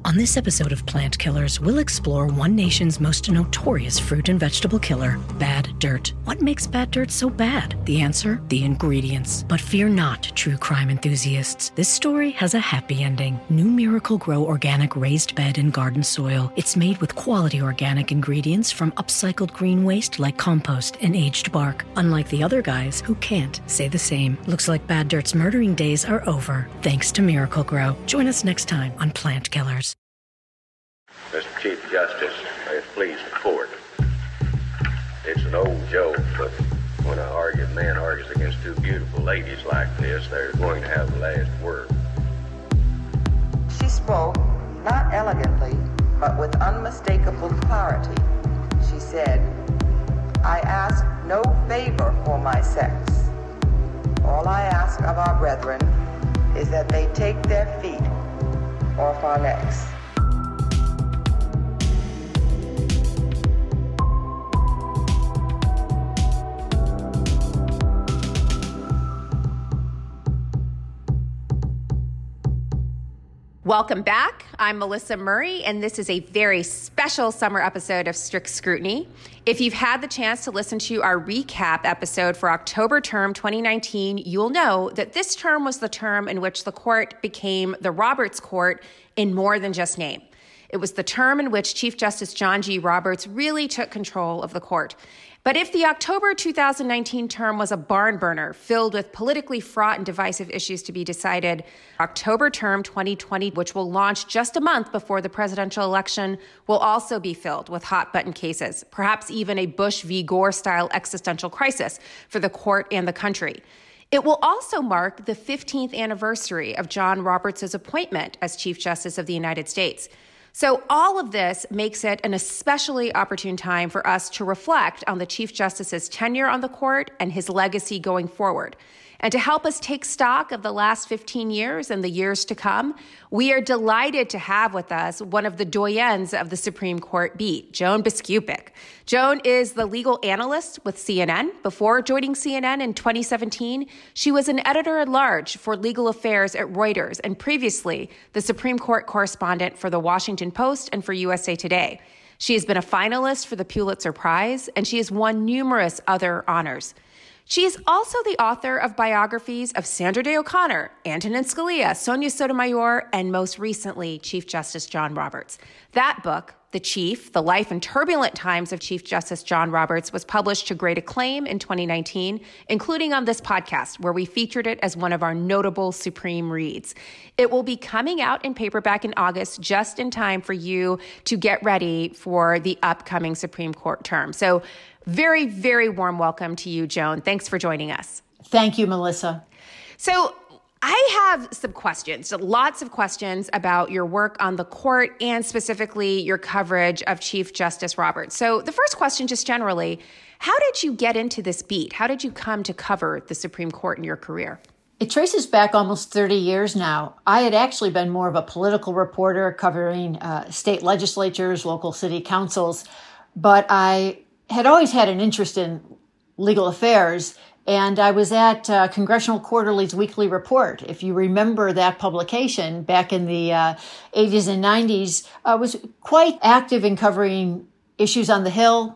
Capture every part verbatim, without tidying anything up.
On this episode of Plant Killers, we'll explore one nation's most notorious fruit and vegetable killer, bad dirt. What makes bad dirt so bad? The answer? The ingredients. But fear not, true crime enthusiasts. This story has a happy ending. New Miracle-Gro Organic Raised Bed and Garden Soil. It's made with quality organic ingredients from upcycled green waste like compost and aged bark. Unlike the other guys who can't say the same. Looks like bad dirt's murdering days are over, thanks to Miracle-Gro. Join us next time on Plant Killers. Mister Chief Justice, may it please the court. It's an old joke, but when an arguing man argues against two beautiful ladies like this, they're going to have the last word. She spoke, not elegantly, but with unmistakable clarity. She said, "I ask no favor for my sex. All I ask of our brethren is that they take their feet off our necks." Welcome back. I'm Melissa Murray, and this is a very special summer episode of Strict Scrutiny. If you've had the chance to listen to our recap episode for October term twenty nineteen, you'll know that this term was the term in which the court became the Roberts Court in more than just name. It was the term in which Chief Justice John G. Roberts really took control of the court. But if the October two thousand nineteen term was a barn burner filled with politically fraught and divisive issues to be decided, October term twenty twenty, which will launch just a month before the presidential election, will also be filled with hot-button cases, perhaps even a Bush v. Gore-style existential crisis for the court and the country. It will also mark the fifteenth anniversary of John Roberts' appointment as Chief Justice of the United States. So all of this makes it an especially opportune time for us to reflect on the Chief Justice's tenure on the court and his legacy going forward. And to help us take stock of the last fifteen years and the years to come, we are delighted to have with us one of the doyens of the Supreme Court beat, Joan Biskupic. Joan is the legal analyst with C N N. Before joining C N N in twenty seventeen, she was an editor-at-large for legal affairs at Reuters and previously the Supreme Court correspondent for The Washington Post and for U S A Today. She has been a finalist for the Pulitzer Prize, and she has won numerous other honors. She is also the author of biographies of Sandra Day O'Connor, Antonin Scalia, Sonia Sotomayor, and most recently, Chief Justice John Roberts. That book, The Chief, The Life and Turbulent Times of Chief Justice John Roberts, was published to great acclaim in twenty nineteen, including on this podcast, where we featured it as one of our notable Supreme reads. It will be coming out in paperback in August, just in time for you to get ready for the upcoming Supreme Court term. So very, very warm welcome to you, Joan. Thanks for joining us. Thank you, Melissa. So I have some questions, lots of questions about your work on the court and specifically your coverage of Chief Justice Roberts. So the first question, just generally, how did you get into this beat? How did you come to cover the Supreme Court in your career? It traces back almost thirty years now. I had actually been more of a political reporter covering uh, state legislatures, local city councils, but I had always had an interest in legal affairs, and I was at uh, Congressional Quarterly's weekly report. If you remember that publication back in the uh, eighties and nineties, I was quite active in covering issues on the Hill.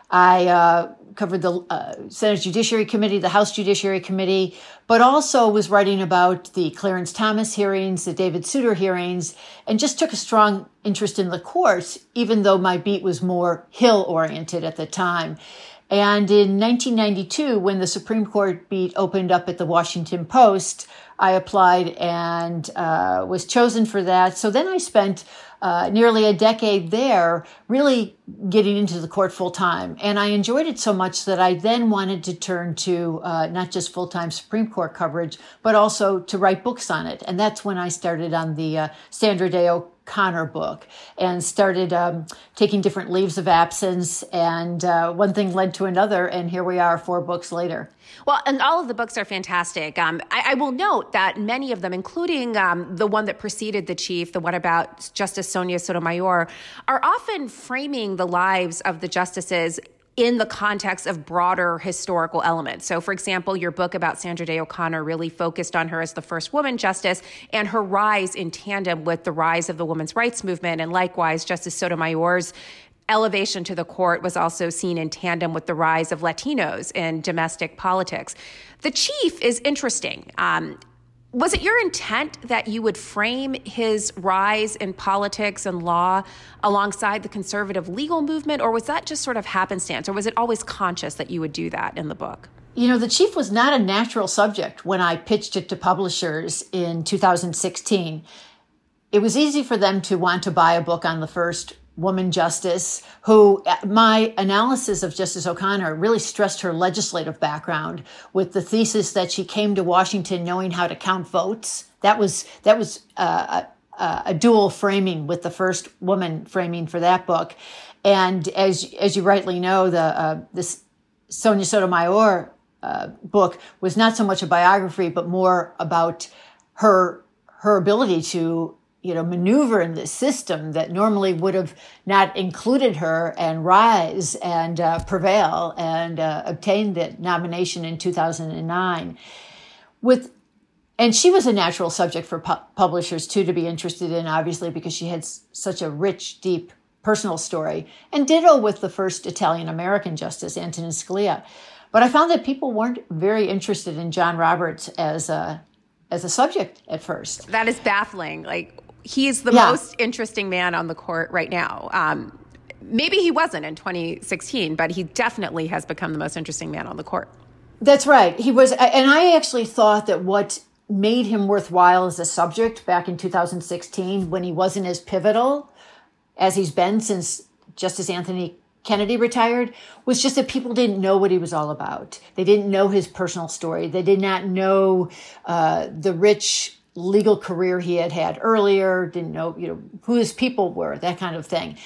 I uh, covered the uh, Senate Judiciary Committee, the House Judiciary Committee, but also was writing about the Clarence Thomas hearings, the David Souter hearings, and just took a strong interest in the courts, even though my beat was more Hill-oriented at the time. And in nineteen ninety-two, when the Supreme Court beat opened up at the Washington Post, I applied and uh, was chosen for that. So then I spent uh, nearly a decade there, really getting into the court full time. And I enjoyed it so much that I then wanted to turn to uh, not just full-time Supreme Court coverage, but also to write books on it. And that's when I started on the uh, Sandra Day O'Connor book and started um, taking different leaves of absence. And uh, one thing led to another. And here we are four books later. Well, and all of the books are fantastic. Um, I, I will note that many of them, including um, the one that preceded The Chief, the one about Justice Sonia Sotomayor, are often framing the lives of the justices in the context of broader historical elements. So, for example, your book about Sandra Day O'Connor really focused on her as the first woman justice and her rise in tandem with the rise of the women's rights movement. And likewise, Justice Sotomayor's elevation to the court was also seen in tandem with the rise of Latinos in domestic politics. The chief is interesting. Um, Was it your intent that you would frame his rise in politics and law alongside the conservative legal movement, or was that just sort of happenstance, or was it always conscious that you would do that in the book? You know, the chief was not a natural subject when I pitched it to publishers in two thousand sixteen. It was easy for them to want to buy a book on the first woman justice, who my analysis of Justice O'Connor really stressed her legislative background with the thesis that she came to Washington knowing how to count votes. That was that was uh, a, a dual framing with the first woman framing for that book. And as as you rightly know, the uh, this Sonia Sotomayor uh, book was not so much a biography, but more about her her ability to you know, maneuver in this system that normally would have not included her and rise and uh, prevail and uh, obtain the nomination in two thousand nine. With, and she was a natural subject for pu- publishers too to be interested in, obviously, because she had s- such a rich, deep personal story. And ditto with the first Italian-American justice, Antonin Scalia. But I found that people weren't very interested in John Roberts as a as a subject at first. That is baffling. Like, he is the yeah. most interesting man on the court right now. Um, maybe he wasn't in twenty sixteen, but he definitely has become the most interesting man on the court. That's right. He was, and I actually thought that what made him worthwhile as a subject back in two thousand sixteen, when he wasn't as pivotal as he's been since Justice Anthony Kennedy retired, was just that people didn't know what he was all about. They didn't know his personal story. They did not know uh, the rich legal career he had had earlier, didn't know, you know, who his people were, that kind of thing.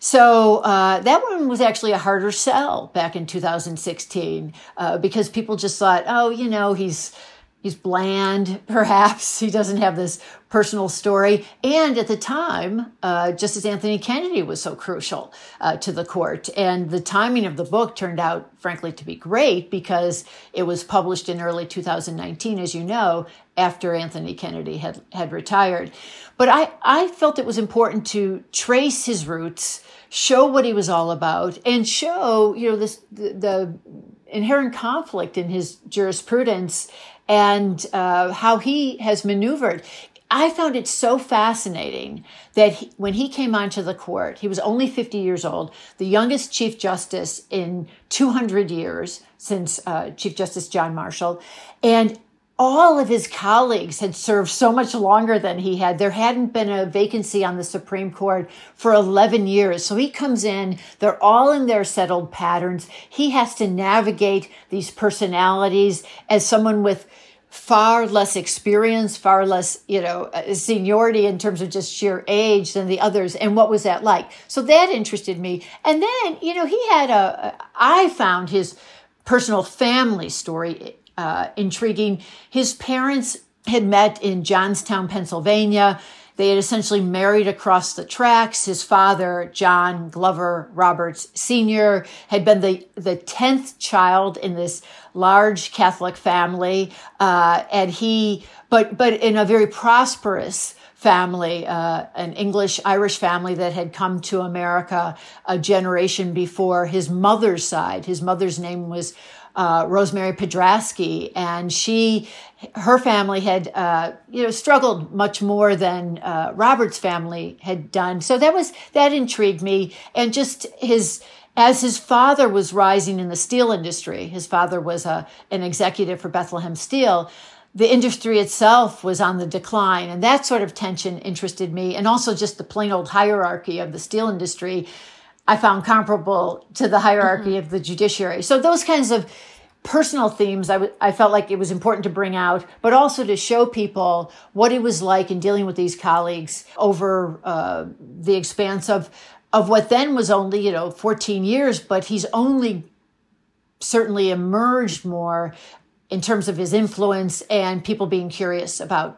So uh, that one was actually a harder sell back in two thousand sixteen uh, because people just thought, oh, you know, he's he's bland, perhaps. He doesn't have this personal story. And at the time, uh, Justice Anthony Kennedy was so crucial uh, to the court. And the timing of the book turned out, frankly, to be great because it was published in early two thousand nineteen, as you know, after Anthony Kennedy had, had retired. But I, I felt it was important to trace his roots, show what he was all about, and show, you know, this the, the inherent conflict in his jurisprudence and uh, how he has maneuvered. I found it so fascinating that he, when he came onto the court, he was only fifty years old, the youngest Chief Justice in two hundred years since uh, Chief Justice John Marshall. And all of his colleagues had served so much longer than he had. There hadn't been a vacancy on the Supreme Court for eleven years. So he comes in, they're all in their settled patterns. He has to navigate these personalities as someone with far less experience, far less, you know, seniority in terms of just sheer age than the others. And what was that like? So that interested me. And then, you know, he had a, I found his personal family story Uh, intriguing. His parents had met in Johnstown, Pennsylvania. They had essentially married across the tracks. His father, John Glover Roberts Senior, had been the, the tenth child in this large Catholic family. Uh, and he, but, but in a very prosperous family, uh, an English-Irish family that had come to America a generation before his mother's side. His mother's name was Uh, Rosemary Podrasky, and she, her family had, uh, you know, struggled much more than uh, Robert's family had done. So that was, that intrigued me. And just his, as his father was rising in the steel industry, his father was a, an executive for Bethlehem Steel, the industry itself was on the decline. And that sort of tension interested me. And also just the plain old hierarchy of the steel industry I found comparable to the hierarchy mm-hmm. of the judiciary. So those kinds of personal themes I, w- I felt like it was important to bring out, but also to show people what it was like in dealing with these colleagues over uh, the expanse of, of what then was only, you know, fourteen years, but he's only certainly emerged more in terms of his influence and people being curious about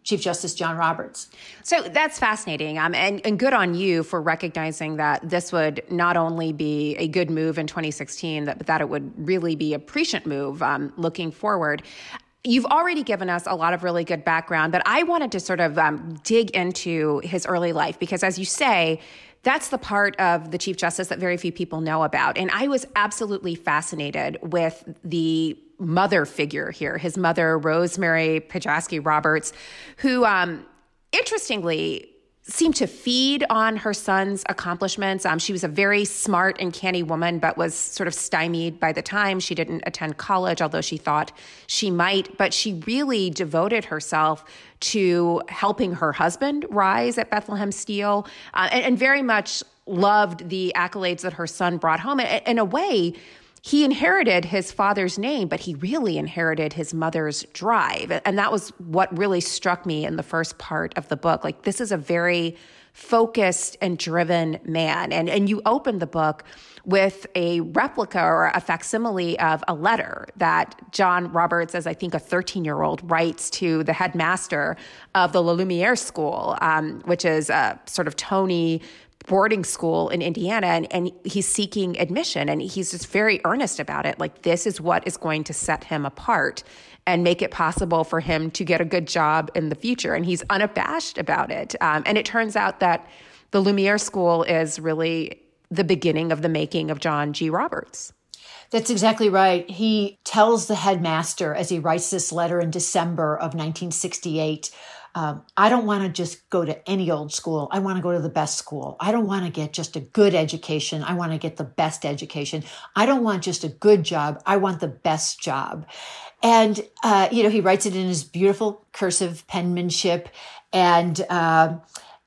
Chief Justice John Roberts. So that's fascinating. Um, and, and good on you for recognizing that this would not only be a good move in twenty sixteen, that, but that it would really be a prescient move um, looking forward. You've already given us a lot of really good background, but I wanted to sort of um, dig into his early life because, as you say, that's the part of the Chief Justice that very few people know about. And I was absolutely fascinated with the mother figure here, his mother, Rosemary Pojaski Roberts, who, um, interestingly, seemed to feed on her son's accomplishments. Um, she was a very smart and canny woman, but was sort of stymied by the time. She didn't attend college, although she thought she might. But she really devoted herself to helping her husband rise at Bethlehem Steel, uh, and, and very much loved the accolades that her son brought home. In, in a way, he inherited his father's name, but he really inherited his mother's drive. And that was what really struck me in the first part of the book. Like, this is a very focused and driven man. And, and you open the book with a replica or a facsimile of a letter that John Roberts, as I think a thirteen-year-old, writes to the headmaster of the La Lumiere School, um, which is a sort of Tony boarding school in Indiana, and, and he's seeking admission, and he's just very earnest about it. Like, this is what is going to set him apart and make it possible for him to get a good job in the future. And he's unabashed about it. Um, and it turns out that the Lumiere School is really the beginning of the making of John G. Roberts. That's exactly right. He tells the headmaster as he writes this letter in December of nineteen sixty-eight, Um, I don't want to just go to any old school. I want to go to the best school. I don't want to get just a good education. I want to get the best education. I don't want just a good job. I want the best job. And, uh, you know, he writes it in his beautiful cursive penmanship, and uh,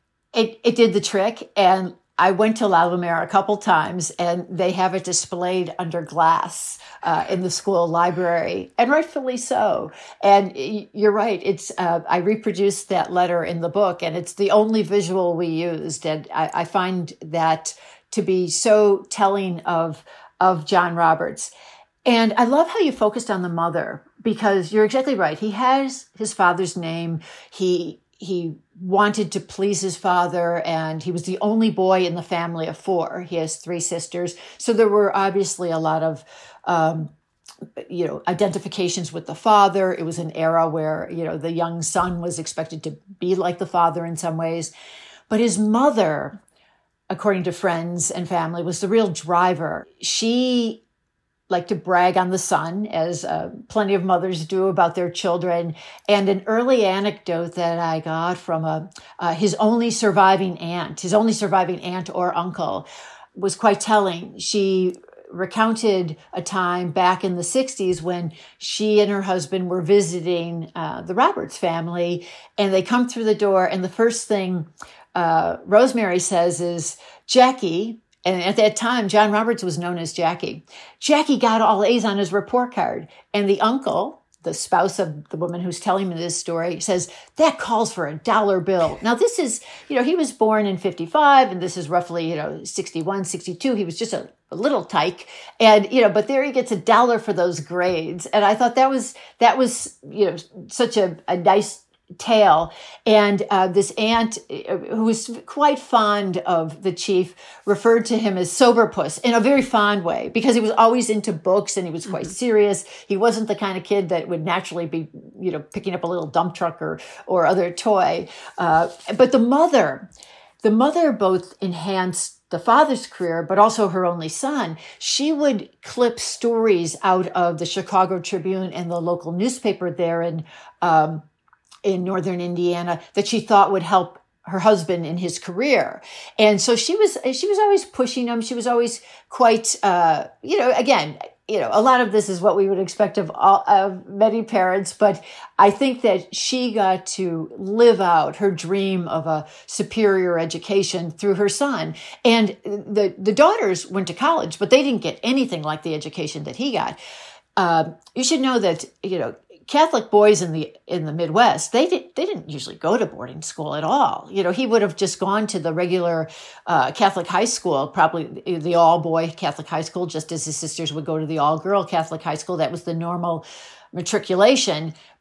it, it did the trick. And I went to La Lumiere a couple times, and they have it displayed under glass uh, in the school library, and rightfully so. And you're right. It's uh, I reproduced that letter in the book, and it's the only visual we used. And I, I find that to be so telling of of John Roberts. And I love how you focused on the mother, because you're exactly right. He has his father's name. He He wanted to please his father, and he was the only boy in the family of four. He has three sisters. So there were obviously a lot of, um, you know, identifications with the father. It was an era where, you know, the young son was expected to be like the father in some ways. But his mother, according to friends and family, was the real driver. She like to brag on the son, as uh, plenty of mothers do about their children. And an early anecdote that I got from a, uh, his only surviving aunt, his only surviving aunt or uncle, was quite telling. She recounted a time back in the sixties when she and her husband were visiting uh, the Roberts family, and they come through the door, and the first thing uh, Rosemary says is, "Jackie," and at that time, John Roberts was known as Jackie. Jackie got all A's on his report card. And the uncle, the spouse of the woman who's telling me this story, says, "That calls for a dollar bill." Now, this is, you know, he was born in fifty-five, and this is roughly, you know, sixty-one, sixty-two. He was just a, a little tyke. And, you know, but there he gets a dollar for those grades. And I thought that was, that was, you know, such a, a nice tale. And uh, this aunt, who was quite fond of the chief, referred to him as Soberpuss in a very fond way, because he was always into books and he was quite mm-hmm. serious. He wasn't the kind of kid that would naturally be, you know, picking up a little dump truck or or other toy. Uh, but the mother, the mother both enhanced the father's career, but also her only son. She would clip stories out of the Chicago Tribune and the local newspaper there in um, in northern Indiana that she thought would help her husband in his career. And so she was, she was always pushing him. She was always quite, uh, you know, again, you know, a lot of this is what we would expect of all, of many parents, but I think that she got to live out her dream of a superior education through her son. And the, the daughters went to college, but they didn't get anything like the education that he got. Uh, you should know that, you know, Catholic boys in the in the Midwest, they did they didn't usually go to boarding school at all. You know, he would have just gone to the regular uh, Catholic high school, probably the all boy Catholic high school, just as his sisters would go to the all girl Catholic high school. That was the normal matriculation. But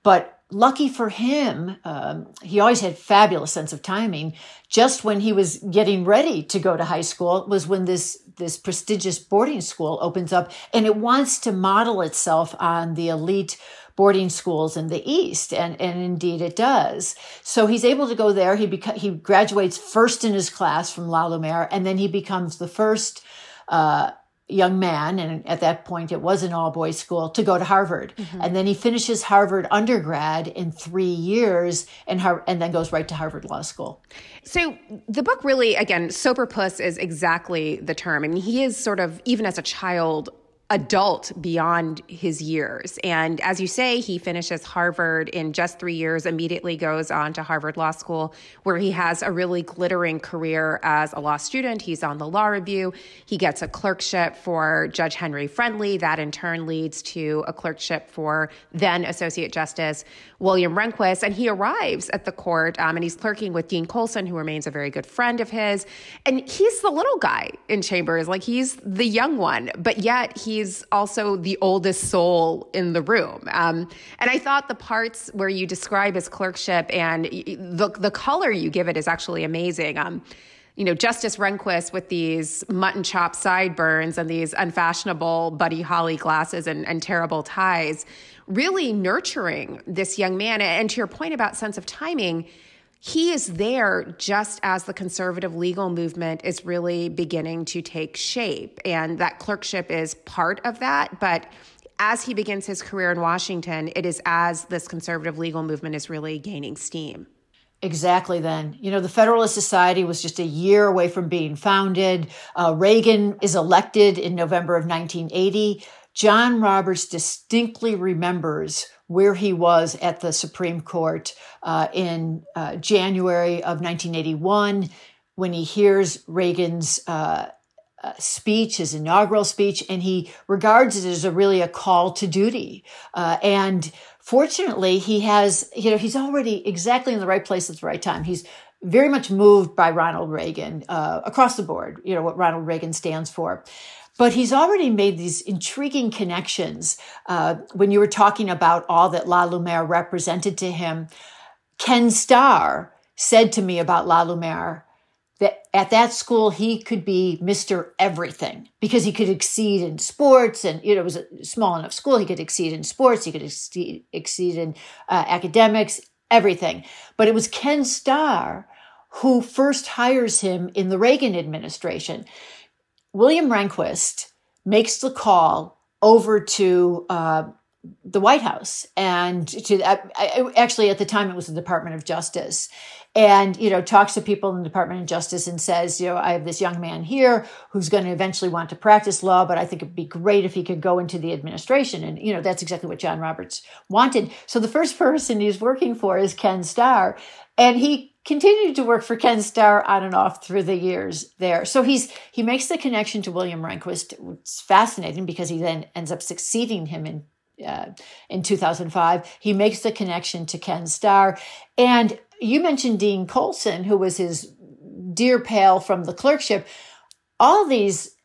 lucky for him, um, he always had fabulous sense of timing. Just when he was getting ready to go to high school was when this, this prestigious boarding school opens up, and it wants to model itself on the elite boarding schools in the East. And, and indeed it does. So he's able to go there. He beca- he graduates first in his class from La Lumiere, and then he becomes the first, uh, young man, and at that point it was an all-boys school, to go to Harvard. Mm-hmm. And then he finishes Harvard undergrad in three years and Har- and then goes right to Harvard Law School. So the book really, again, Sober Puss is exactly the term. I mean, he is sort of, even as a child, adult beyond his years. And as you say, he finishes Harvard in just three years, immediately goes on to Harvard Law School, where he has a really glittering career as a law student. He's on the law review. He gets a clerkship for Judge Henry Friendly. That in turn leads to a clerkship for then Associate Justice William Rehnquist. And he arrives at the court, um, and he's clerking with Dean Colson, who remains a very good friend of his. And he's the little guy in Chambers, like he's the young one, but yet he He's also the oldest soul in the room. Um, and I thought the parts where you describe his clerkship and the the color you give it is actually amazing. Um, you know, Justice Rehnquist with these mutton chop sideburns and these unfashionable Buddy Holly glasses and, and terrible ties, really nurturing this young man. And to your point about sense of timing, he is there just as the conservative legal movement is really beginning to take shape. And that clerkship is part of that. But as he begins his career in Washington, it is as this conservative legal movement is really gaining steam. Exactly then. You know, the Federalist Society was just a year away from being founded. Uh, Reagan is elected in November of nineteen eighty. John Roberts distinctly remembers where he was at the Supreme Court uh, in uh, January of nineteen eighty-one when he hears Reagan's uh, uh, speech, his inaugural speech, and he regards it as a really a call to duty. Uh, and fortunately, he has, you know, he's already exactly in the right place at the right time. He's very much moved by Ronald Reagan uh, across the board, you know, what Ronald Reagan stands for. But he's already made these intriguing connections. Uh, when you were talking about all that La Lumiere represented to him, Ken Starr said to me about La Lumiere that at that school he could be Mister Everything because he could exceed in sports, and you know it was a small enough school. He could exceed in sports, he could exceed, exceed in uh, academics, everything. But it was Ken Starr who first hires him in the Reagan administration. William Rehnquist makes the call over to uh, the White House, and to uh, actually at the time it was the Department of Justice, and you know talks to people in the Department of Justice and says, you know, I have this young man here who's going to eventually want to practice law, but I think it'd be great if he could go into the administration, and you know that's exactly what John Roberts wanted. So the first person he's working for is Ken Starr, and he continued to work for Ken Starr on and off through the years there. So he's he makes the connection to William Rehnquist. It's fascinating because he then ends up succeeding him in uh, in two thousand five. He makes the connection to Ken Starr. And you mentioned Dean Colson, who was his dear pal from the clerkship. All these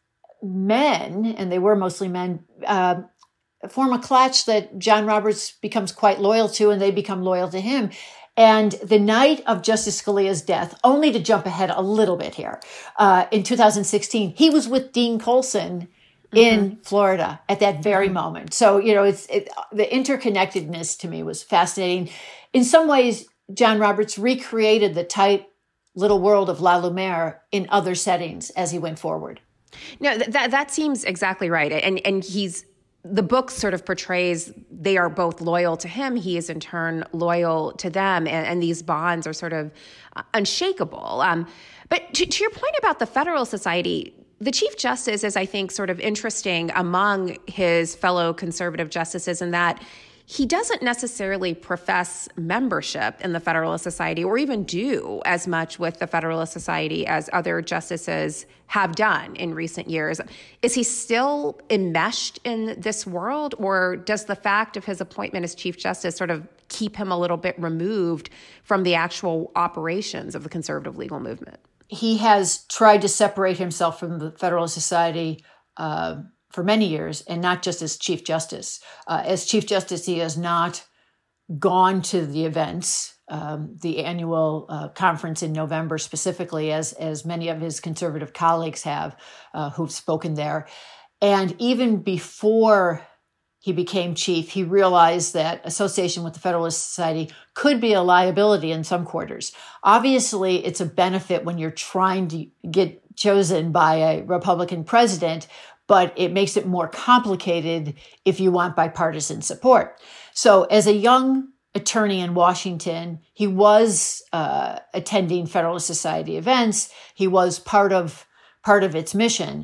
men, and they were mostly men, uh, form a clutch that John Roberts becomes quite loyal to, and they become loyal to him. And the night of Justice Scalia's death, only to jump ahead a little bit here, uh, in two thousand sixteen, he was with Dean Colson in mm-hmm. Florida at that very mm-hmm. moment. So, you know, it's it, the interconnectedness to me was fascinating. In some ways, John Roberts recreated the tight little world of La Lumiere in other settings as he went forward. No, that that seems exactly right. And and he's the book sort of portrays they are both loyal to him. He is in turn loyal to them. And, and these bonds are sort of unshakable. Um, but to, to your point about the Federal Society, the Chief Justice is, I think, sort of interesting among his fellow conservative justices in that he doesn't necessarily profess membership in the Federalist Society or even do as much with the Federalist Society as other justices have done in recent years. Is he still enmeshed in this world, or does the fact of his appointment as Chief Justice sort of keep him a little bit removed from the actual operations of the conservative legal movement? He has tried to separate himself from the Federalist Society uh, for many years, and not just as Chief Justice. Uh, as Chief Justice, he has not gone to the events, um, the annual uh, conference in November specifically, as, as many of his conservative colleagues have uh, who've spoken there. And even before he became chief, he realized that association with the Federalist Society could be a liability in some quarters. Obviously, it's a benefit when you're trying to get chosen by a Republican president, but it makes it more complicated if you want bipartisan support. So as a young attorney in Washington, he was uh, attending Federalist Society events. He was part of part of its mission.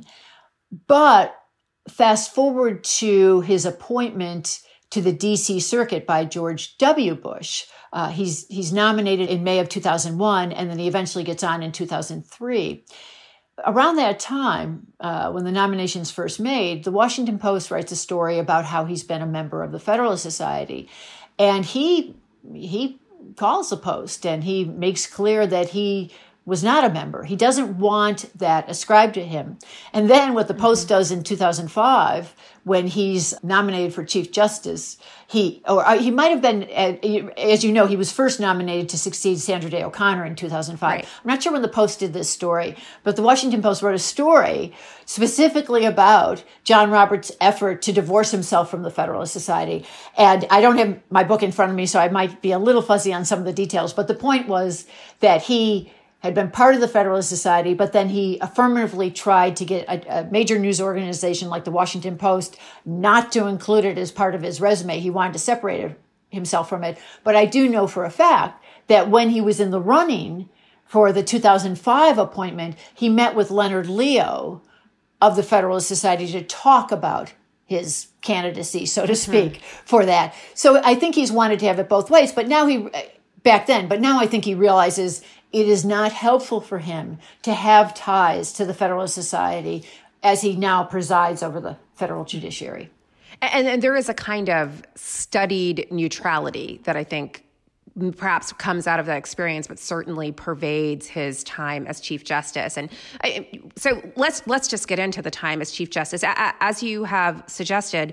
But fast forward to his appointment to the D C Circuit by George W. Bush. Uh, he's he's nominated in May of two thousand one, and then he eventually gets on in two thousand three. Around that time, uh, when the nomination's first made, the Washington Post writes a story about how he's been a member of the Federalist Society. And he he calls the Post, and he makes clear that he was not a member. He doesn't want that ascribed to him. And then what the Post mm-hmm. does in two thousand five, when he's nominated for Chief Justice, he, or he might have been, as you know, he was first nominated to succeed Sandra Day O'Connor in two thousand five. Right. I'm not sure when the Post did this story, but the Washington Post wrote a story specifically about John Roberts' effort to divorce himself from the Federalist Society. And I don't have my book in front of me, so I might be a little fuzzy on some of the details, but the point was that he had been part of the Federalist Society, but then he affirmatively tried to get a, a major news organization like the Washington Post not to include it as part of his resume. He wanted to separate himself from it. But I do know for a fact that when he was in the running for the two thousand five appointment, he met with Leonard Leo of the Federalist Society to talk about his candidacy, so to speak, mm-hmm. for that. So I think he's wanted to have it both ways. But now he, back then, but now I think he realizes it is not helpful for him to have ties to the Federalist Society as he now presides over the federal judiciary. And, and there is a kind of studied neutrality that I think perhaps comes out of that experience, but certainly pervades his time as Chief Justice. And I, so let's let's just get into the time as Chief Justice. As you have suggested,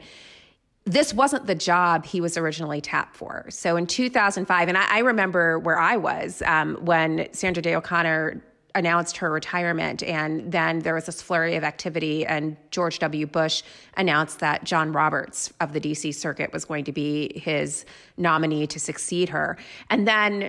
this wasn't the job he was originally tapped for. So in two thousand five, and I, I remember where I was um, when Sandra Day O'Connor announced her retirement, and then there was this flurry of activity, and George W. Bush announced that John Roberts of the D C Circuit was going to be his nominee to succeed her. And then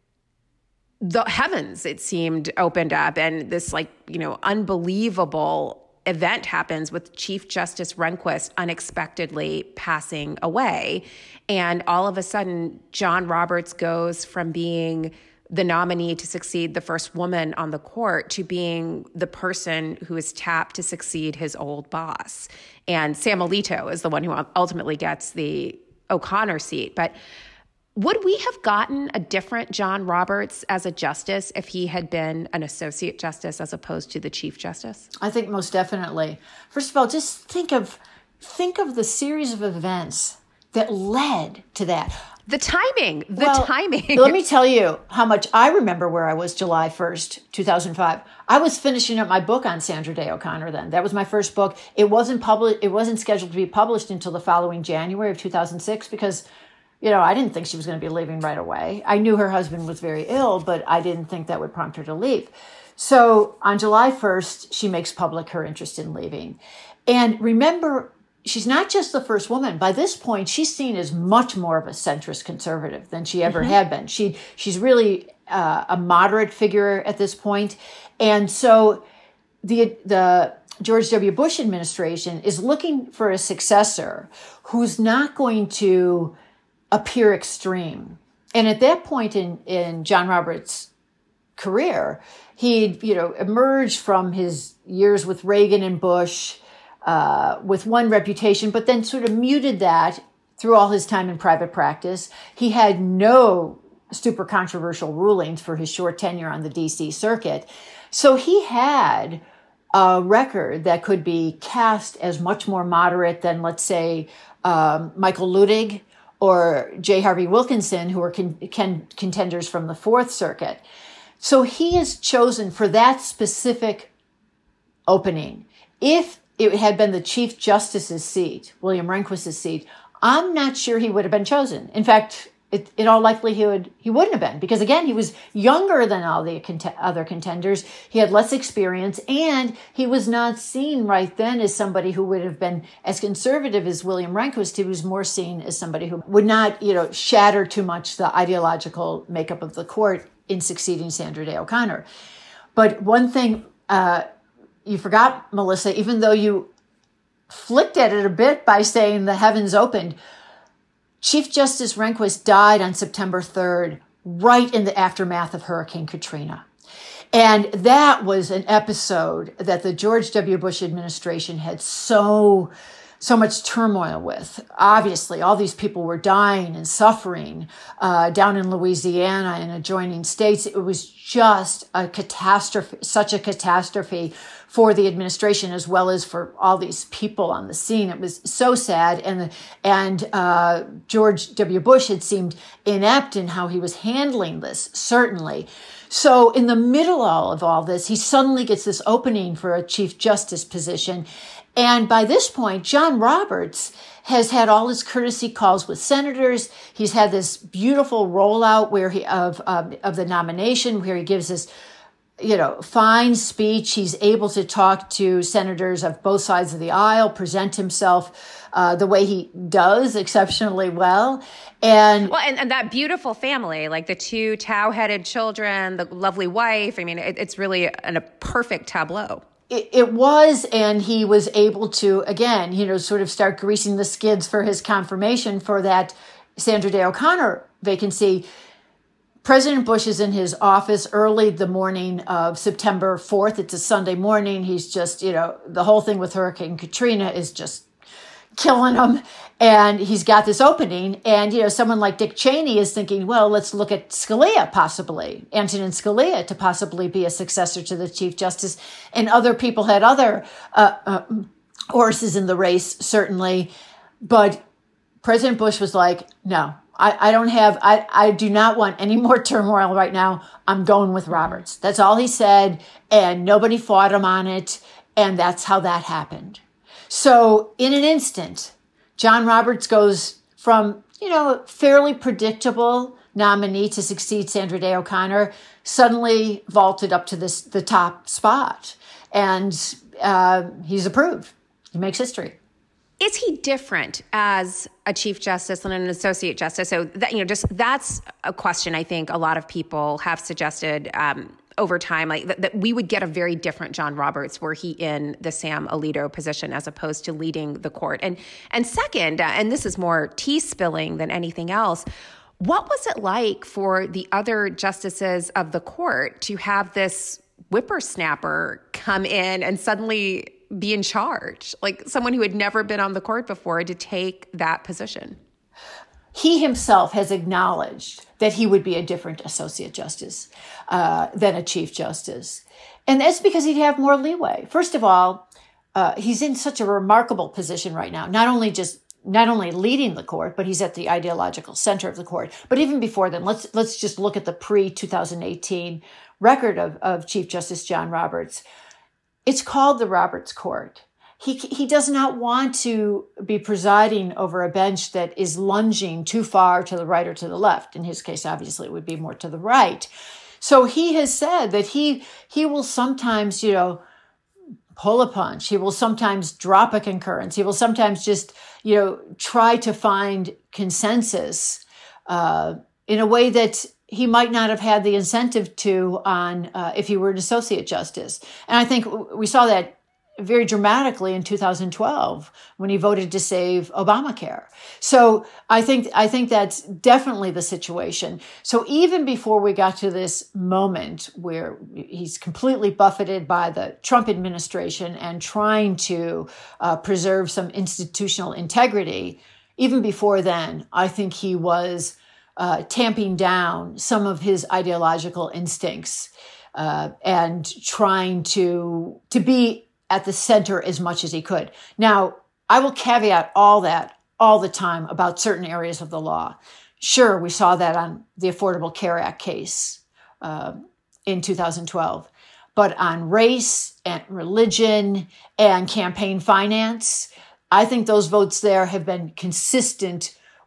the heavens, it seemed, opened up, and this, like, you know, unbelievable event happens with Chief Justice Rehnquist unexpectedly passing away. And all of a sudden, John Roberts goes from being the nominee to succeed the first woman on the court to being the person who is tapped to succeed his old boss. And Sam Alito is the one who ultimately gets the O'Connor seat. But would we have gotten a different John Roberts as a justice if he had been an associate justice as opposed to the Chief Justice? I think most definitely. First of all, just think of think of the series of events that led to that. The timing, the well, timing. Let me tell you how much I remember where I was July first, two thousand five. I was finishing up my book on Sandra Day O'Connor then. That was my first book. It wasn't published. It wasn't scheduled to be published until the following January of two thousand six because, you know, I didn't think she was going to be leaving right away. I knew her husband was very ill, but I didn't think that would prompt her to leave. So on July first, she makes public her interest in leaving. And remember, she's not just the first woman. By this point, she's seen as much more of a centrist conservative than she ever mm-hmm. had been. She She's really uh, a moderate figure at this point. And so the the George W. Bush administration is looking for a successor who's not going to appear extreme. And at that point in, in John Roberts' career, he'd, you know, emerged from his years with Reagan and Bush uh, with one reputation, but then sort of muted that through all his time in private practice. He had no super controversial rulings for his short tenure on the D C Circuit. So he had a record that could be cast as much more moderate than, let's say, um, Michael Luttig or J. Harvey Wilkinson, who are con- con- contenders from the Fourth Circuit. So he is chosen for that specific opening. If it had been the Chief Justice's seat, William Rehnquist's seat, I'm not sure he would have been chosen. In fact, it, in all likelihood, he wouldn't have been. Because again, he was younger than all the cont- other contenders. He had less experience, and he was not seen right then as somebody who would have been as conservative as William Rehnquist. He was more seen as somebody who would not, you know, shatter too much the ideological makeup of the court in succeeding Sandra Day O'Connor. But one thing uh, you forgot, Melissa, even though you flicked at it a bit by saying the heavens opened, Chief Justice Rehnquist died on September third, right in the aftermath of Hurricane Katrina. And that was an episode that the George W. Bush administration had so, so much turmoil with. Obviously, all these people were dying and suffering uh, down in Louisiana and adjoining states. It was just a catastrophe, such a catastrophe for the administration as well as for all these people on the scene. It was so sad. And, and uh, George W. Bush had seemed inept in how he was handling this, certainly. So in the middle of all this, he suddenly gets this opening for a Chief Justice position. And by this point, John Roberts has had all his courtesy calls with senators. He's had this beautiful rollout where he of um, of the nomination, where he gives this, you know, fine speech. He's able to talk to senators of both sides of the aisle, present himself uh, the way he does exceptionally well. And well, and, and that beautiful family, like the two tow-headed children, the lovely wife. I mean, it, it's really an, a perfect tableau. It, it was, and he was able to, again, you know, sort of start greasing the skids for his confirmation for that Sandra Day O'Connor vacancy. President Bush is in his office early the morning of September fourth. It's a Sunday morning. He's just, you know, the whole thing with Hurricane Katrina is just killing him. And he's got this opening. And, you know, someone like Dick Cheney is thinking, well, let's look at Scalia, possibly, Antonin Scalia, to possibly be a successor to the Chief Justice. And other people had other uh, uh, horses in the race, certainly. But President Bush was like, no, I, I don't have, I, I do not want any more turmoil right now. I'm going with Roberts. That's all he said. And nobody fought him on it. And that's how that happened. So in an instant, John Roberts goes from, you know, fairly predictable nominee to succeed Sandra Day O'Connor, suddenly vaulted up to this the top spot. And uh, he's approved. He makes history. Is he different as a Chief Justice than an Associate Justice? So that, you know, just that's a question I think a lot of people have suggested um, over time, like that, that we would get a very different John Roberts were he in the Sam Alito position as opposed to leading the court. And and second, uh, and this is more tea spilling than anything else, what was it like for the other justices of the court to have this whippersnapper come in and suddenly be in charge, like someone who had never been on the court before to take that position? He himself has acknowledged that he would be a different associate justice uh, than a chief justice. And that's because he'd have more leeway. First of all, uh, he's in such a remarkable position right now, not only just not only leading the court, but he's at the ideological center of the court. But even before then, let's let's just look at the pre twenty eighteen record of, of Chief Justice John Roberts. It's called the Roberts Court. He he does not want to be presiding over a bench that is lunging too far to the right or to the left. In his case, obviously, it would be more to the right. So he has said that he he will sometimes, you know, pull a punch. He will sometimes drop a concurrence. He will sometimes just, you know, try to find consensus uh, in a way that he might not have had the incentive to on uh, if he were an associate justice. And I think we saw that very dramatically in two thousand twelve when he voted to save Obamacare. So I think I think that's definitely the situation. So even before we got to this moment where he's completely buffeted by the Trump administration and trying to uh, preserve some institutional integrity, even before then, I think he was uh, tamping down some of his ideological instincts uh, and trying to to be at the center as much as he could. Now, I will caveat all that all the time about certain areas of the law. Sure, we saw that on the Affordable Care Act case uh, in two thousand twelve. But on race and religion and campaign finance, I think those votes there have been consistent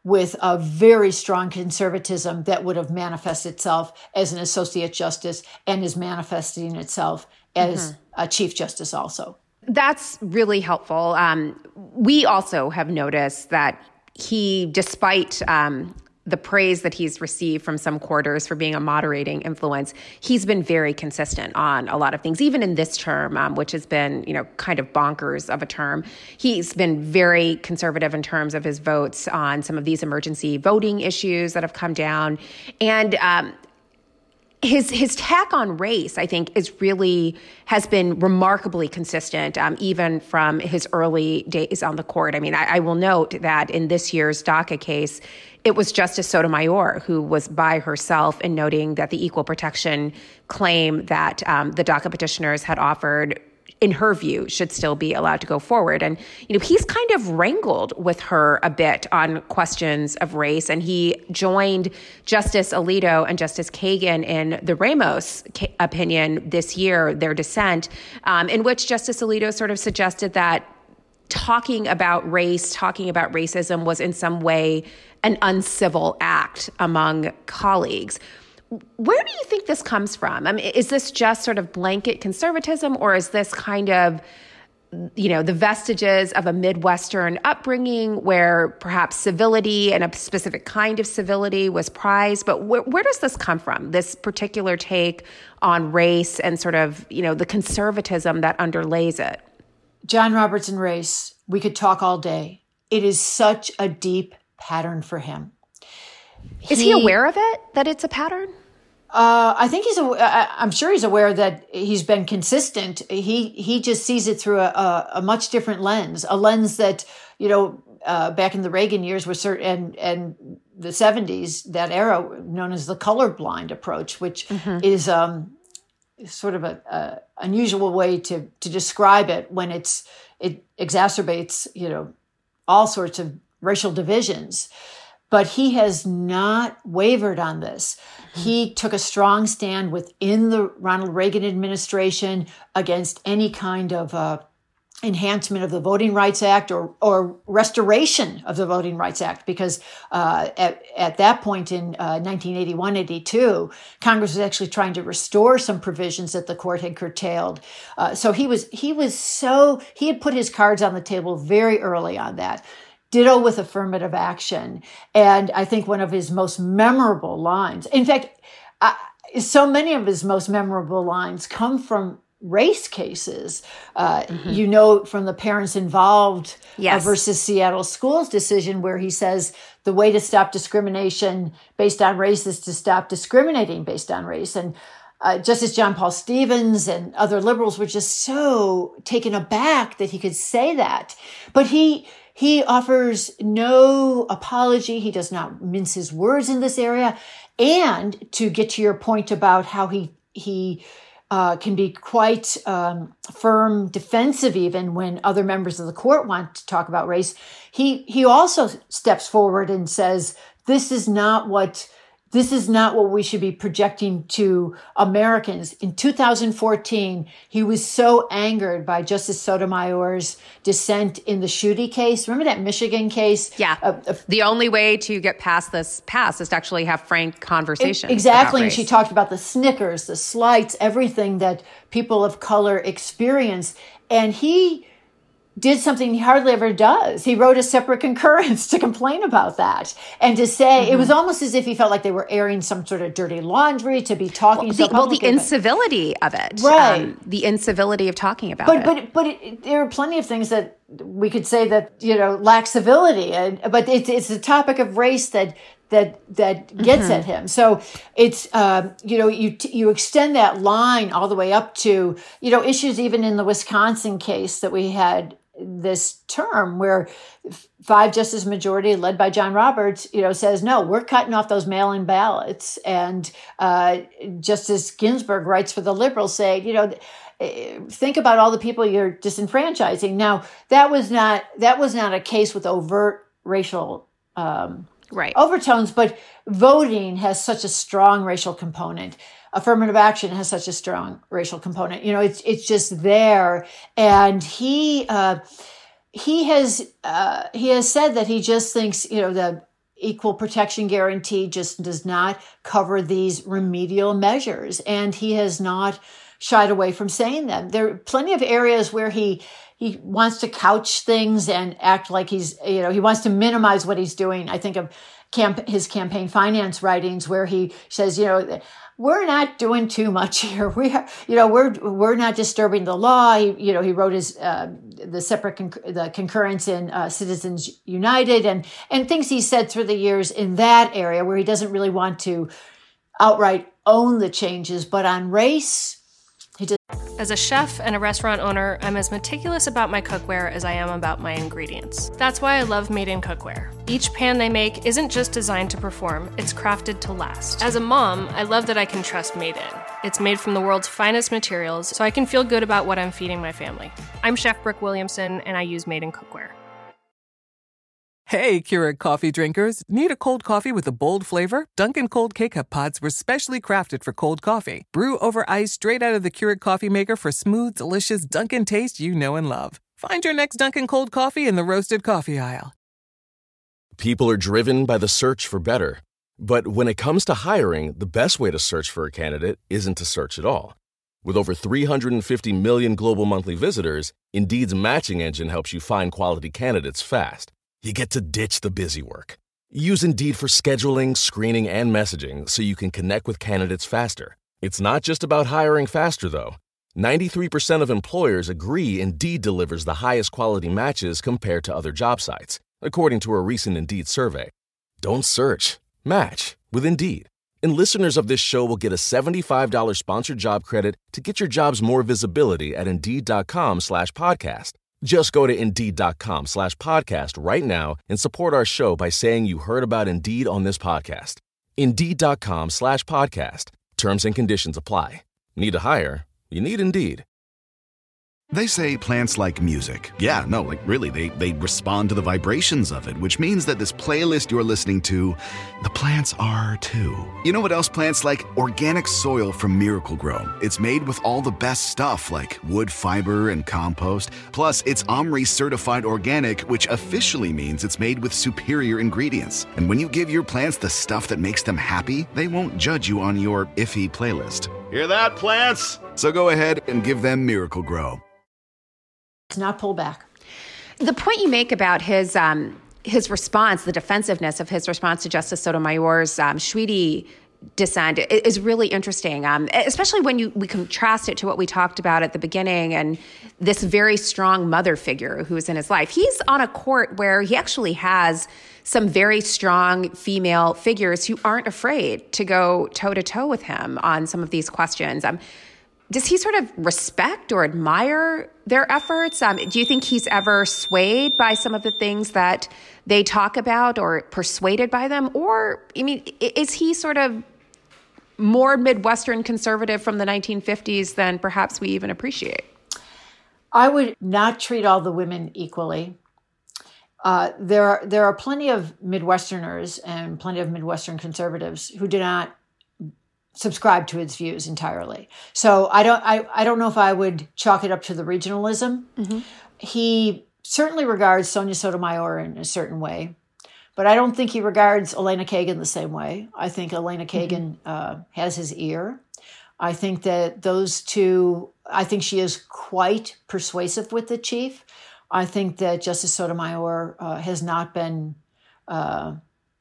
with a very strong conservatism that would have manifested itself as an associate justice and is manifesting itself as mm-hmm. a chief justice also. That's really helpful. Um, we also have noticed that he, despite um, the praise that he's received from some quarters for being a moderating influence, he's been very consistent on a lot of things, even in this term, um, which has been, you know, kind of bonkers of a term. He's been very conservative in terms of his votes on some of these emergency voting issues that have come down. And um, his his tack on race, I think, is really has been remarkably consistent, um, even from his early days on the court. I mean, I, I will note that in this year's DACA case, it was Justice Sotomayor who was by herself in noting that the equal protection claim that um, the DACA petitioners had offered, in her view, should still be allowed to go forward. And, you know, he's kind of wrangled with her a bit on questions of race. And he joined Justice Alito and Justice Kagan in the Ramos ca- opinion this year, their dissent, um, in which Justice Alito sort of suggested that talking about race, talking about racism was in some way an uncivil act among colleagues. Where do you think this comes from? I mean, is this just sort of blanket conservatism, or is this kind of, you know, the vestiges of a Midwestern upbringing where perhaps civility and a specific kind of civility was prized? But wh- where does this come from, this particular take on race and sort of, you know, the conservatism that underlays it? John Roberts and race, we could talk all day. It is such a deep pattern for him. Is he, he aware of it, that it's a pattern? Uh, I think he's. I'm sure he's aware that he's been consistent. He he just sees it through a, a, a much different lens, a lens that, you know, uh, back in the Reagan years was certain, and and the seventies, that era known as the colorblind approach, which mm-hmm. is um, sort of a, a unusual way to to describe it when it's it exacerbates, you know, all sorts of racial divisions. But he has not wavered on this. Mm-hmm. He took a strong stand within the Ronald Reagan administration against any kind of uh, enhancement of the Voting Rights Act or or restoration of the Voting Rights Act, because uh, at, at that point in uh, nineteen eighty-one eighty-two, Congress was actually trying to restore some provisions that the court had curtailed. Uh, so he was he was so he had put his cards on the table very early on that. Ditto with affirmative action. And I think one of his most memorable lines, in fact, uh, so many of his most memorable lines come from race cases. Uh, mm-hmm. You know, from the Parents Involved yes. uh, versus Seattle Schools decision, where he says the way to stop discrimination based on race is to stop discriminating based on race. And Uh, Justice John Paul Stevens and other liberals were just so taken aback that he could say that. But he he offers no apology. He does not mince his words in this area. And to get to your point about how he he uh, can be quite um, firm, defensive, even when other members of the court want to talk about race, he he also steps forward and says, "This is not what." This is not what we should be projecting to Americans. In two thousand fourteen, he was so angered by Justice Sotomayor's dissent in the Schuette case. Remember that Michigan case? Yeah. Uh, uh, the only way to get past this pass is to actually have frank conversations. Exactly. And she talked about the snickers, the slights, everything that people of color experience. And he did something he hardly ever does. He wrote a separate concurrence to complain about that and to say, mm-hmm. it was almost as if he felt like they were airing some sort of dirty laundry to be talking well, so the, Well, the incivility of it. Right. Um, the incivility of talking about but, it. But but it, there are plenty of things that we could say that, you know, lack civility. And, but it's, it's the topic of race that that that gets mm-hmm. at him. So it's, um, you know, you you extend that line all the way up to, you know, issues even in the Wisconsin case that we had this term, where five justice majority led by John Roberts, you know, says, no, we're cutting off those mail-in ballots. And uh, Justice Ginsburg writes for the liberals saying, you know, think about all the people you're disenfranchising. Now, that was not that was not a case with overt racial um, right. overtones, but voting has such a strong racial component. Affirmative action has such a strong racial component. You know, it's it's just there. And he uh, he has uh, he has said that he just thinks, you know, the equal protection guarantee just does not cover these remedial measures. And he has not shied away from saying them. There are plenty of areas where he he wants to couch things and act like he's, you know, he wants to minimize what he's doing. I think of camp, his campaign finance writings where he says, you know, we're not doing too much here. We are, you know, we're we're not disturbing the law. He, you know, he wrote his uh, the separate conc- the concurrence in uh, Citizens United and and things he said through the years in that area where he doesn't really want to outright own the changes, but on race. As a chef and a restaurant owner, I'm as meticulous about my cookware as I am about my ingredients. That's why I love Made in Cookware. Each pan they make isn't just designed to perform, it's crafted to last. As a mom, I love that I can trust Made In. It's made from the world's finest materials, so I can feel good about what I'm feeding my family. I'm Chef Brooke Williamson, and I use Made in Cookware. Hey, Keurig coffee drinkers. Need a cold coffee with a bold flavor? Dunkin' Cold K-Cup pods were specially crafted for cold coffee. Brew over ice straight out of the Keurig coffee maker for smooth, delicious Dunkin' taste you know and love. Find your next Dunkin' Cold coffee in the roasted coffee aisle. People are driven by the search for better. But when it comes to hiring, the best way to search for a candidate isn't to search at all. With over three hundred fifty million global monthly visitors, Indeed's matching engine helps you find quality candidates fast. You get to ditch the busy work. Use Indeed for scheduling, screening, and messaging so you can connect with candidates faster. It's not just about hiring faster, though. ninety-three percent of employers agree Indeed delivers the highest quality matches compared to other job sites, according to a recent Indeed survey. Don't search. Match with Indeed. And listeners of this show will get a seventy-five dollars sponsored job credit to get your jobs more visibility at Indeed.com slash podcast. Just go to Indeed.com slash podcast right now and support our show by saying you heard about Indeed on this podcast. Indeed.com slash podcast. Terms and conditions apply. Need to hire? You need Indeed. They say plants like music. Yeah, no, like really, they, they respond to the vibrations of it, which means that this playlist you're listening to, the plants are too. You know what else plants like? Organic soil from Miracle Grow. It's made with all the best stuff like wood fiber and compost. Plus, it's OMRI certified organic, which officially means it's made with superior ingredients. And when you give your plants the stuff that makes them happy, they won't judge you on your iffy playlist. Hear that, plants? So go ahead and give them Miracle Grow. It's not pull back. The point you make about his um, his response, the defensiveness of his response to Justice Sotomayor's um, Schwede dissent is really interesting, um, especially when you we contrast it to what we talked about at the beginning and this very strong mother figure who's in his life. He's on a court where he actually has some very strong female figures who aren't afraid to go toe-to-toe with him on some of these questions. Um, Does he sort of respect or admire their efforts? Um, do you think he's ever swayed by some of the things that they talk about or persuaded by them? Or, I mean, is he sort of more Midwestern conservative from the nineteen fifties than perhaps we even appreciate? I would not treat all the women equally. Uh, there are, there are plenty of Midwesterners and plenty of Midwestern conservatives who do not subscribe to his views entirely. So I don't I, I don't know if I would chalk it up to the regionalism. Mm-hmm. He certainly regards Sonia Sotomayor in a certain way, but I don't think he regards Elena Kagan the same way. I think Elena Kagan mm-hmm. uh, has his ear. I think that those two, I think she is quite persuasive with the chief. I think that Justice Sotomayor uh, has not been uh,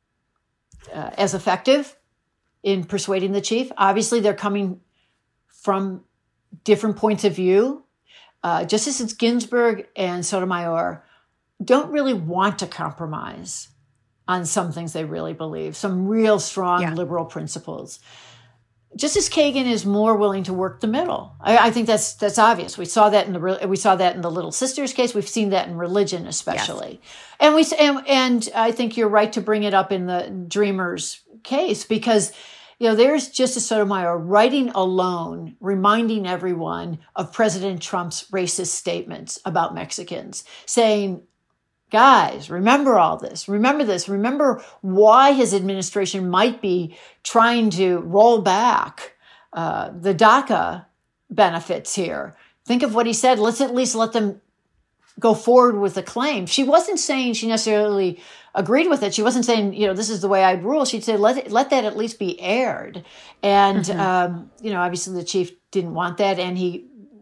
uh, as effective in persuading the chief. Obviously, they're coming from different points of view. Uh, Justices Ginsburg and Sotomayor don't really want to compromise on some things they really believe, some real strong yeah. liberal principles. Justice Kagan is more willing to work the middle. I, I think that's that's obvious. We saw that in the we saw that in the Little Sisters case. We've seen that in religion, especially, yes. and we and, and I think you're right to bring it up in the Dreamers case because you know there's Justice Sotomayor writing alone, reminding everyone of President Trump's racist statements about Mexicans, saying, guys, remember all this. Remember this. Remember why his administration might be trying to roll back uh, the DACA benefits here. Think of what he said. Let's at least let them go forward with the claim. She wasn't saying she necessarily agreed with it. She wasn't saying, you know, this is the way I'd rule. She'd say, let it, let that at least be aired. And, mm-hmm. um, you know, obviously the chief didn't want that. And he,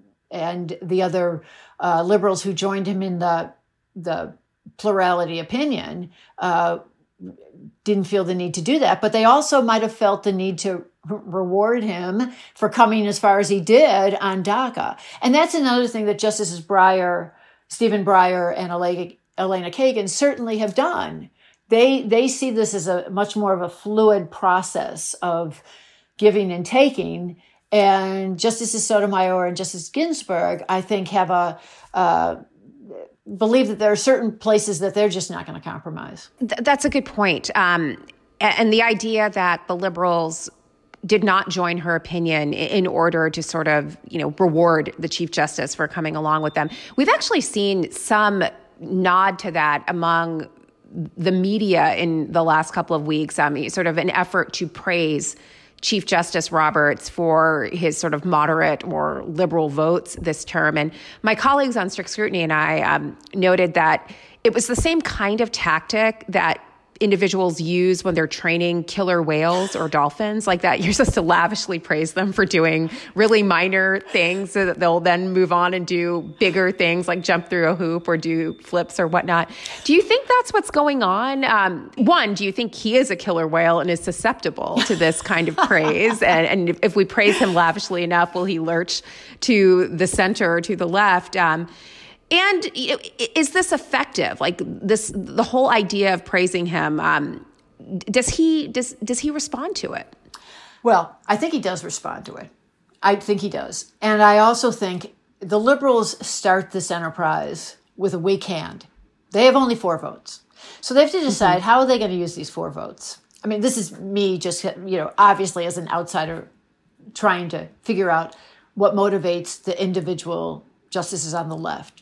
and the other uh, liberals who joined him in the, the plurality opinion uh, didn't feel the need to do that. But they also might have felt the need to reward him for coming as far as he did on DACA. And that's another thing that Justices Breyer, Stephen Breyer, and Elena Kagan certainly have done. They they see this as a much more of a fluid process of giving and taking. And Justices Sotomayor and Justice Ginsburg, I think, have a uh, believe that there are certain places that they're just not going to compromise. Th- that's a good point. Um, and the idea that the liberals did not join her opinion in order to sort of, you know, reward the Chief Justice for coming along with them. We've actually seen some nod to that among the media in the last couple of weeks, um, sort of an effort to praise Chief Justice Roberts for his sort of moderate or liberal votes this term. And my colleagues on Strict Scrutiny and I um, noted that it was the same kind of tactic that individuals use when they're training killer whales or dolphins, like that. You're supposed to lavishly praise them for doing really minor things so that they'll then move on and do bigger things like jump through a hoop or do flips or whatnot. Do you think that's what's going on? Um, one, do you think he is a killer whale and is susceptible to this kind of praise? and, and if we praise him lavishly enough, will he lurch to the center or to the left? Um, And is this effective? Like this, the whole idea of praising him, um, does he does does he respond to it? Well, I think he does respond to it. I think he does. And I also think the liberals start this enterprise with a weak hand. They have only four votes. So they have to decide mm-hmm. how are they going to use these four votes. I mean, this is me just, you know, obviously as an outsider trying to figure out what motivates the individual justices on the left.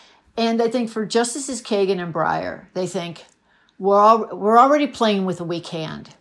And I think for Justices Kagan and Breyer, they think we're all, we're already playing with a weak hand.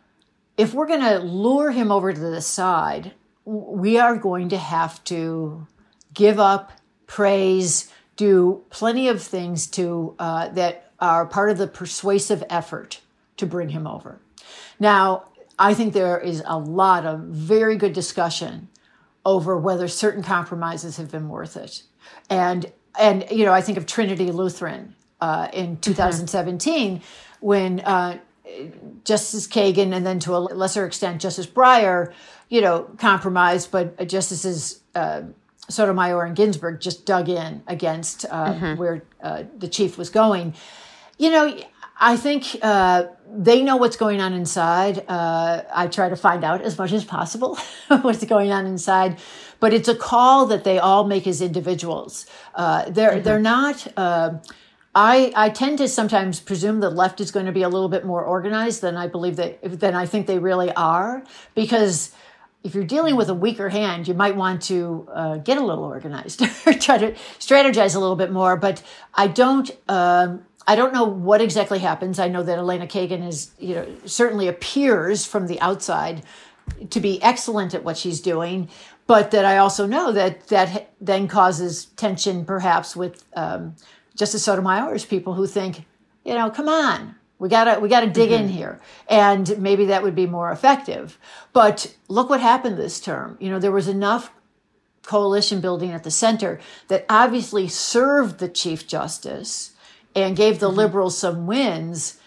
If we're going to lure him over to the side, we are going to have to give up, praise, do plenty of things to uh, that are part of the persuasive effort to bring him over. Now, I think there is a lot of very good discussion over whether certain compromises have been worth it. And And, you know, I think of Trinity Lutheran uh, in two thousand seventeen mm-hmm. when uh, Justice Kagan and then to a lesser extent Justice Breyer, you know, compromised, but Justices uh, Sotomayor and Ginsburg just dug in against uh, mm-hmm. where uh, the chief was going. You know, I think uh, they know what's going on inside. Uh, I try to find out as much as possible what's going on inside. But it's a call that they all make as individuals. Uh, they're mm-hmm. they're not. Uh, I I tend to sometimes presume the left is going to be a little bit more organized than I believe that than I think they really are. Because if you're dealing with a weaker hand, you might want to uh, get a little organized or try to strategize a little bit more. But I don't. Um, I don't know what exactly happens. I know that Elena Kagan is, you know, certainly appears from the outside to be excellent at what she's doing. But that I also know that that then causes tension, perhaps, with um, Justice Sotomayor's people who think, you know, come on, we gotta we gotta dig mm-hmm. in here, and maybe that would be more effective. But look what happened this term. You know, there was enough coalition building at the center that obviously served the Chief Justice and gave the mm-hmm. liberals some wins.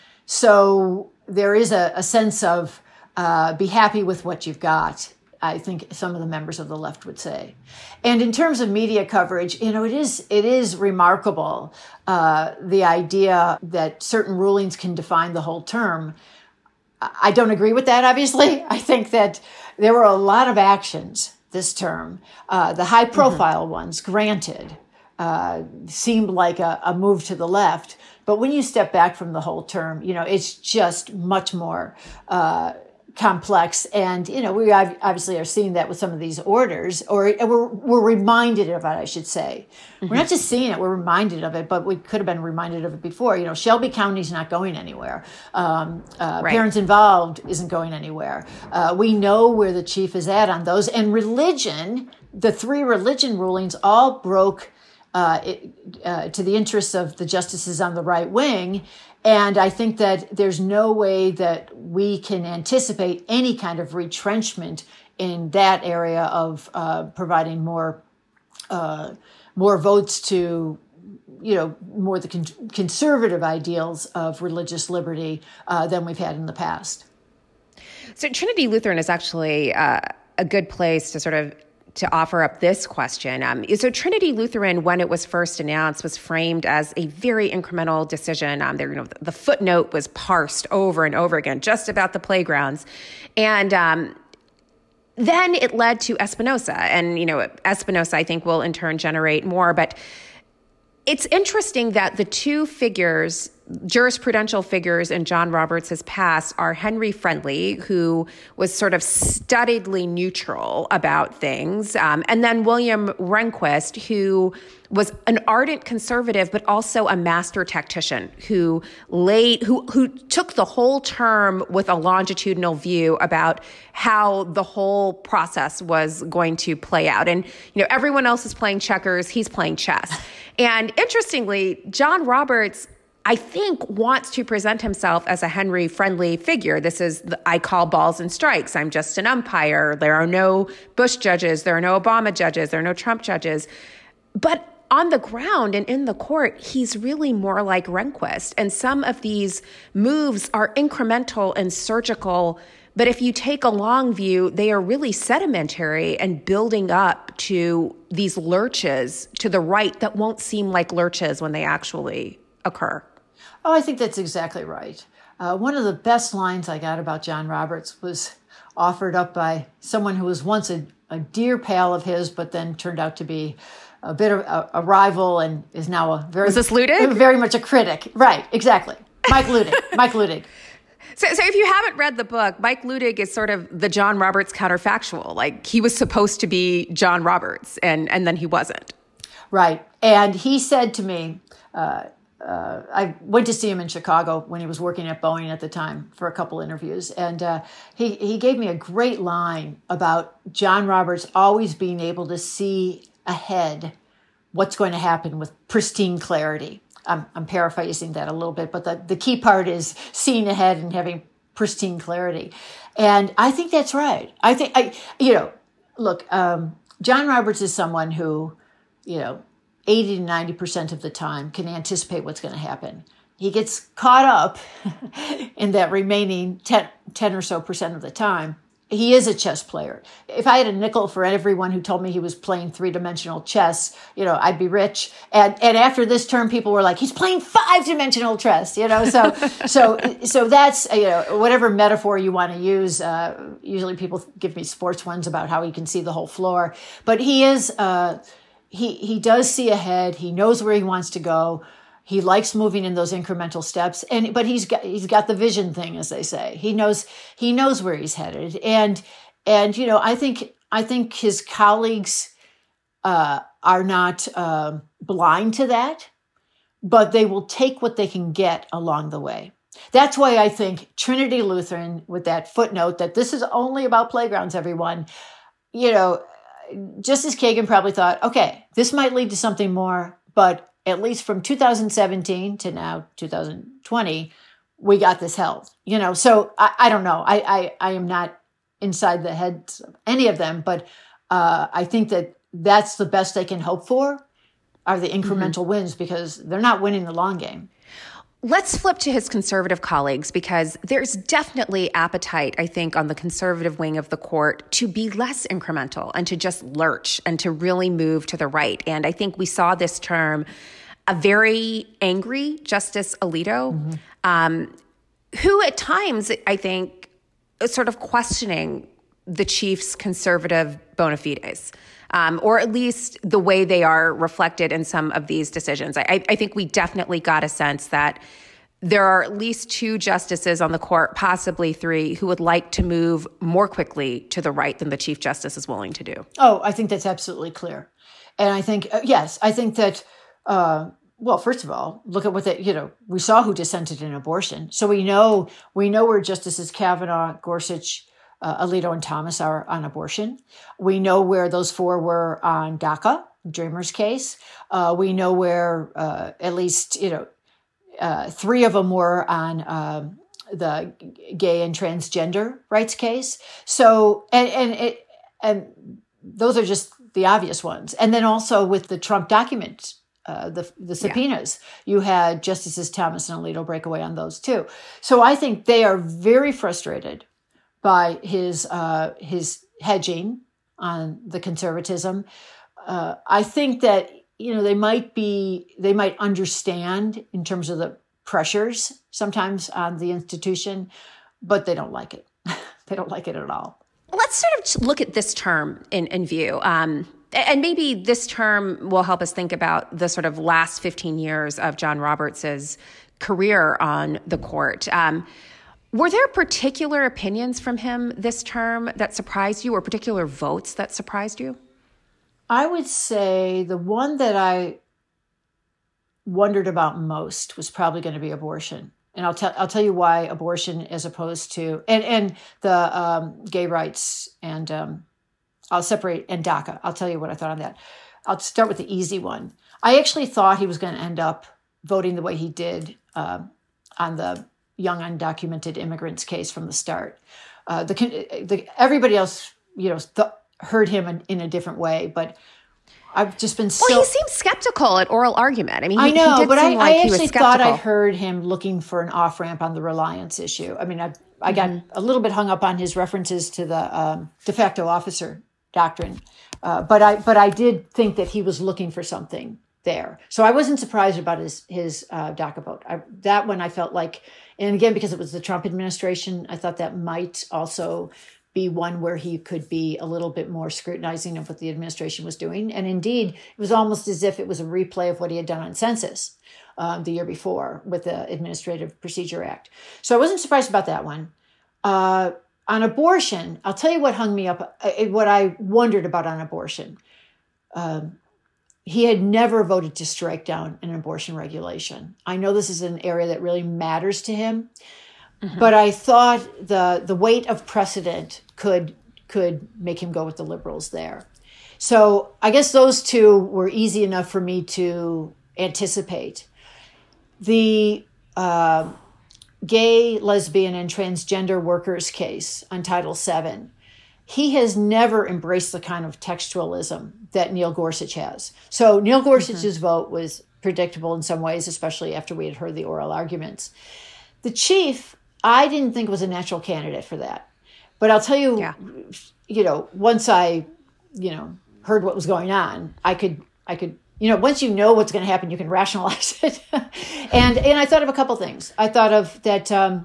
So there is a, a sense of uh, be happy with what you've got, I think some of the members of the left would say. And in terms of media coverage, you know, it is it is remarkable, uh, the idea that certain rulings can define the whole term. I don't agree with that, obviously. I think that there were a lot of actions this term. Uh, the high-profile mm-hmm. ones, granted, uh, seemed like a, a move to the left. But when you step back from the whole term, you know, it's just much more uh complex. And, you know, we obviously are seeing that with some of these orders, or we're, we're reminded of it, I should say. Mm-hmm. We're not just seeing it, we're reminded of it, but we could have been reminded of it before. You know, Shelby County's not going anywhere. Um, uh, right. Parents involved isn't going anywhere. Uh, we know where the chief is at on those. And religion, the three religion rulings all broke uh, it, uh, to the interests of the justices on the right wing. And I think that there's no way that we can anticipate any kind of retrenchment in that area of uh, providing more uh, more votes to, you know, more the con- conservative ideals of religious liberty uh, than we've had in the past. So Trinity Lutheran is actually uh, a good place to sort of to offer up this question. Um, so Trinity Lutheran, when it was first announced, was framed as a very incremental decision. Um, there, you know, the, the footnote was parsed over and over again, just about the playgrounds, and um, then it led to Espinoza, and you know, Espinoza, I think, will in turn generate more. But it's interesting that the two figures, jurisprudential figures in John Roberts' past, are Henry Friendly, who was sort of studiedly neutral about things, um, and then William Rehnquist, who was an ardent conservative, but also a master tactician who laid, who who took the whole term with a longitudinal view about how the whole process was going to play out. And you know, everyone else is playing checkers; he's playing chess. And interestingly, John Roberts, I think, wants to present himself as a Henry Friendly figure. This is, the, I call balls and strikes. I'm just an umpire. There are no Bush judges. There are no Obama judges. There are no Trump judges. But on the ground and in the court, he's really more like Rehnquist. And some of these moves are incremental and surgical. But if you take a long view, they are really sedimentary and building up to these lurches to the right that won't seem like lurches when they actually occur. Oh, I think that's exactly right. Uh, one of the best lines I got about John Roberts was offered up by someone who was once a, a dear pal of his, but then turned out to be a bit of a, a rival and is now a very... Was this Ludig? Very much a critic. Right, exactly. Mike Ludig. Mike Ludig. So, so if you haven't read the book, Mike Ludig is sort of the John Roberts counterfactual. Like, he was supposed to be John Roberts, and, and then he wasn't. Right. And he said to me... Uh, Uh, I went to see him in Chicago when he was working at Boeing at the time for a couple interviews. And uh, he, he gave me a great line about John Roberts always being able to see ahead what's going to happen with pristine clarity. I'm, I'm paraphrasing that a little bit, but the, the key part is seeing ahead and having pristine clarity. And I think that's right. I think, I, you know, look, um, John Roberts is someone who, you know, eighty to ninety percent of the time can anticipate what's going to happen. He gets caught up in that remaining ten, ten or so percent of the time. He is a chess player. If I had a nickel for everyone who told me he was playing three-dimensional chess, you know, I'd be rich. And and after this term, people were like, he's playing five-dimensional chess, you know. So so so that's, you know, whatever metaphor you want to use. Uh, usually people give me sports ones about how he can see the whole floor. But he is... Uh, He he does see ahead. He knows where he wants to go. He likes moving in those incremental steps. And but he's got he's got the vision thing, as they say. He knows he knows where he's headed. And and you know, I think I think his colleagues uh, are not uh, blind to that, but they will take what they can get along the way. That's why I think Trinity Lutheran, with that footnote that this is only about playgrounds, everyone, you know. Justice Kagan probably thought, okay, this might lead to something more, but at least from two thousand seventeen to now two thousand twenty, we got this held. You know, so I, I don't know. I, I, I am not inside the heads of any of them, but uh, I think that that's the best they can hope for are the incremental mm-hmm. wins, because they're not winning the long game. Let's flip to his conservative colleagues, because there's definitely appetite, I think, on the conservative wing of the court to be less incremental and to just lurch and to really move to the right. And I think we saw this term a very angry Justice Alito, mm-hmm. um, who at times, I think, is sort of questioning the chief's conservative bona fides. Um, or at least the way they are reflected in some of these decisions. I, I think we definitely got a sense that there are at least two justices on the court, possibly three, who would like to move more quickly to the right than the Chief Justice is willing to do. Oh, I think that's absolutely clear. And I think, uh, yes, I think that, uh, well, first of all, look at what they, you know, we saw who dissented in abortion. So we know, we know where Justices Kavanaugh, Gorsuch, Uh, Alito and Thomas are on abortion. We know where those four were on DACA. Dreamers case. Uh, we know where uh, at least, you know, uh, three of them were on um, the gay and transgender rights case. So, and and it, and those are just the obvious ones. And then also with the Trump document, uh, the the subpoenas, yeah. you had Justices Thomas and Alito break away on those too. So I think they are very frustrated by his uh, his hedging on the conservatism. Uh, I think that, you know, they might be, they might understand in terms of the pressures sometimes on the institution, but they don't like it. They don't like it at all. Let's sort of look at this term in, in view. Um, and maybe this term will help us think about the sort of last fifteen years of John Roberts' career on the court. Um, were there particular opinions from him this term that surprised you, or particular votes that surprised you? I would say the one that I wondered about most was probably going to be abortion. And I'll tell I'll tell you why abortion as opposed to, and, and the um, gay rights, and um, I'll separate, and DACA. I'll tell you what I thought on that. I'll start with the easy one. I actually thought he was going to end up voting the way he did uh, on the young undocumented immigrants case from the start. Uh, the, the everybody else, you know, th- heard him in, in a different way, but I've just been so... Well, he seemed skeptical at oral argument. I mean, he, I know, he did but seem I, like I he was actually skeptical. thought I heard him looking for an off-ramp on the reliance issue. I mean, I, I got mm-hmm. a little bit hung up on his references to the um, de facto officer doctrine, uh, but I but I did think that he was looking for something there. So I wasn't surprised about his his uh, DACA vote. I, that one I felt like, and again, because it was the Trump administration, I thought that might also be one where he could be a little bit more scrutinizing of what the administration was doing. And indeed, it was almost as if it was a replay of what he had done on census um, the year before with the Administrative Procedure Act. So I wasn't surprised about that one. Uh, on abortion, I'll tell you what hung me up, uh, what I wondered about on abortion. Um, he had never voted to strike down an abortion regulation. I know this is an area that really matters to him. Mm-hmm. But I thought the the weight of precedent could could make him go with the liberals there. So I guess those two were easy enough for me to anticipate. The uh, gay, lesbian, and transgender workers case on Title seven, he has never embraced the kind of textualism that Neil Gorsuch has. So Neil Gorsuch's mm-hmm. vote was predictable in some ways, especially after we had heard the oral arguments. The chief, I didn't think was a natural candidate for that. But I'll tell you, yeah. you know, once I, you know, heard what was going on, I could, I could, you know, once you know what's going to happen, you can rationalize it. and and I thought of a couple things. I thought of that, um,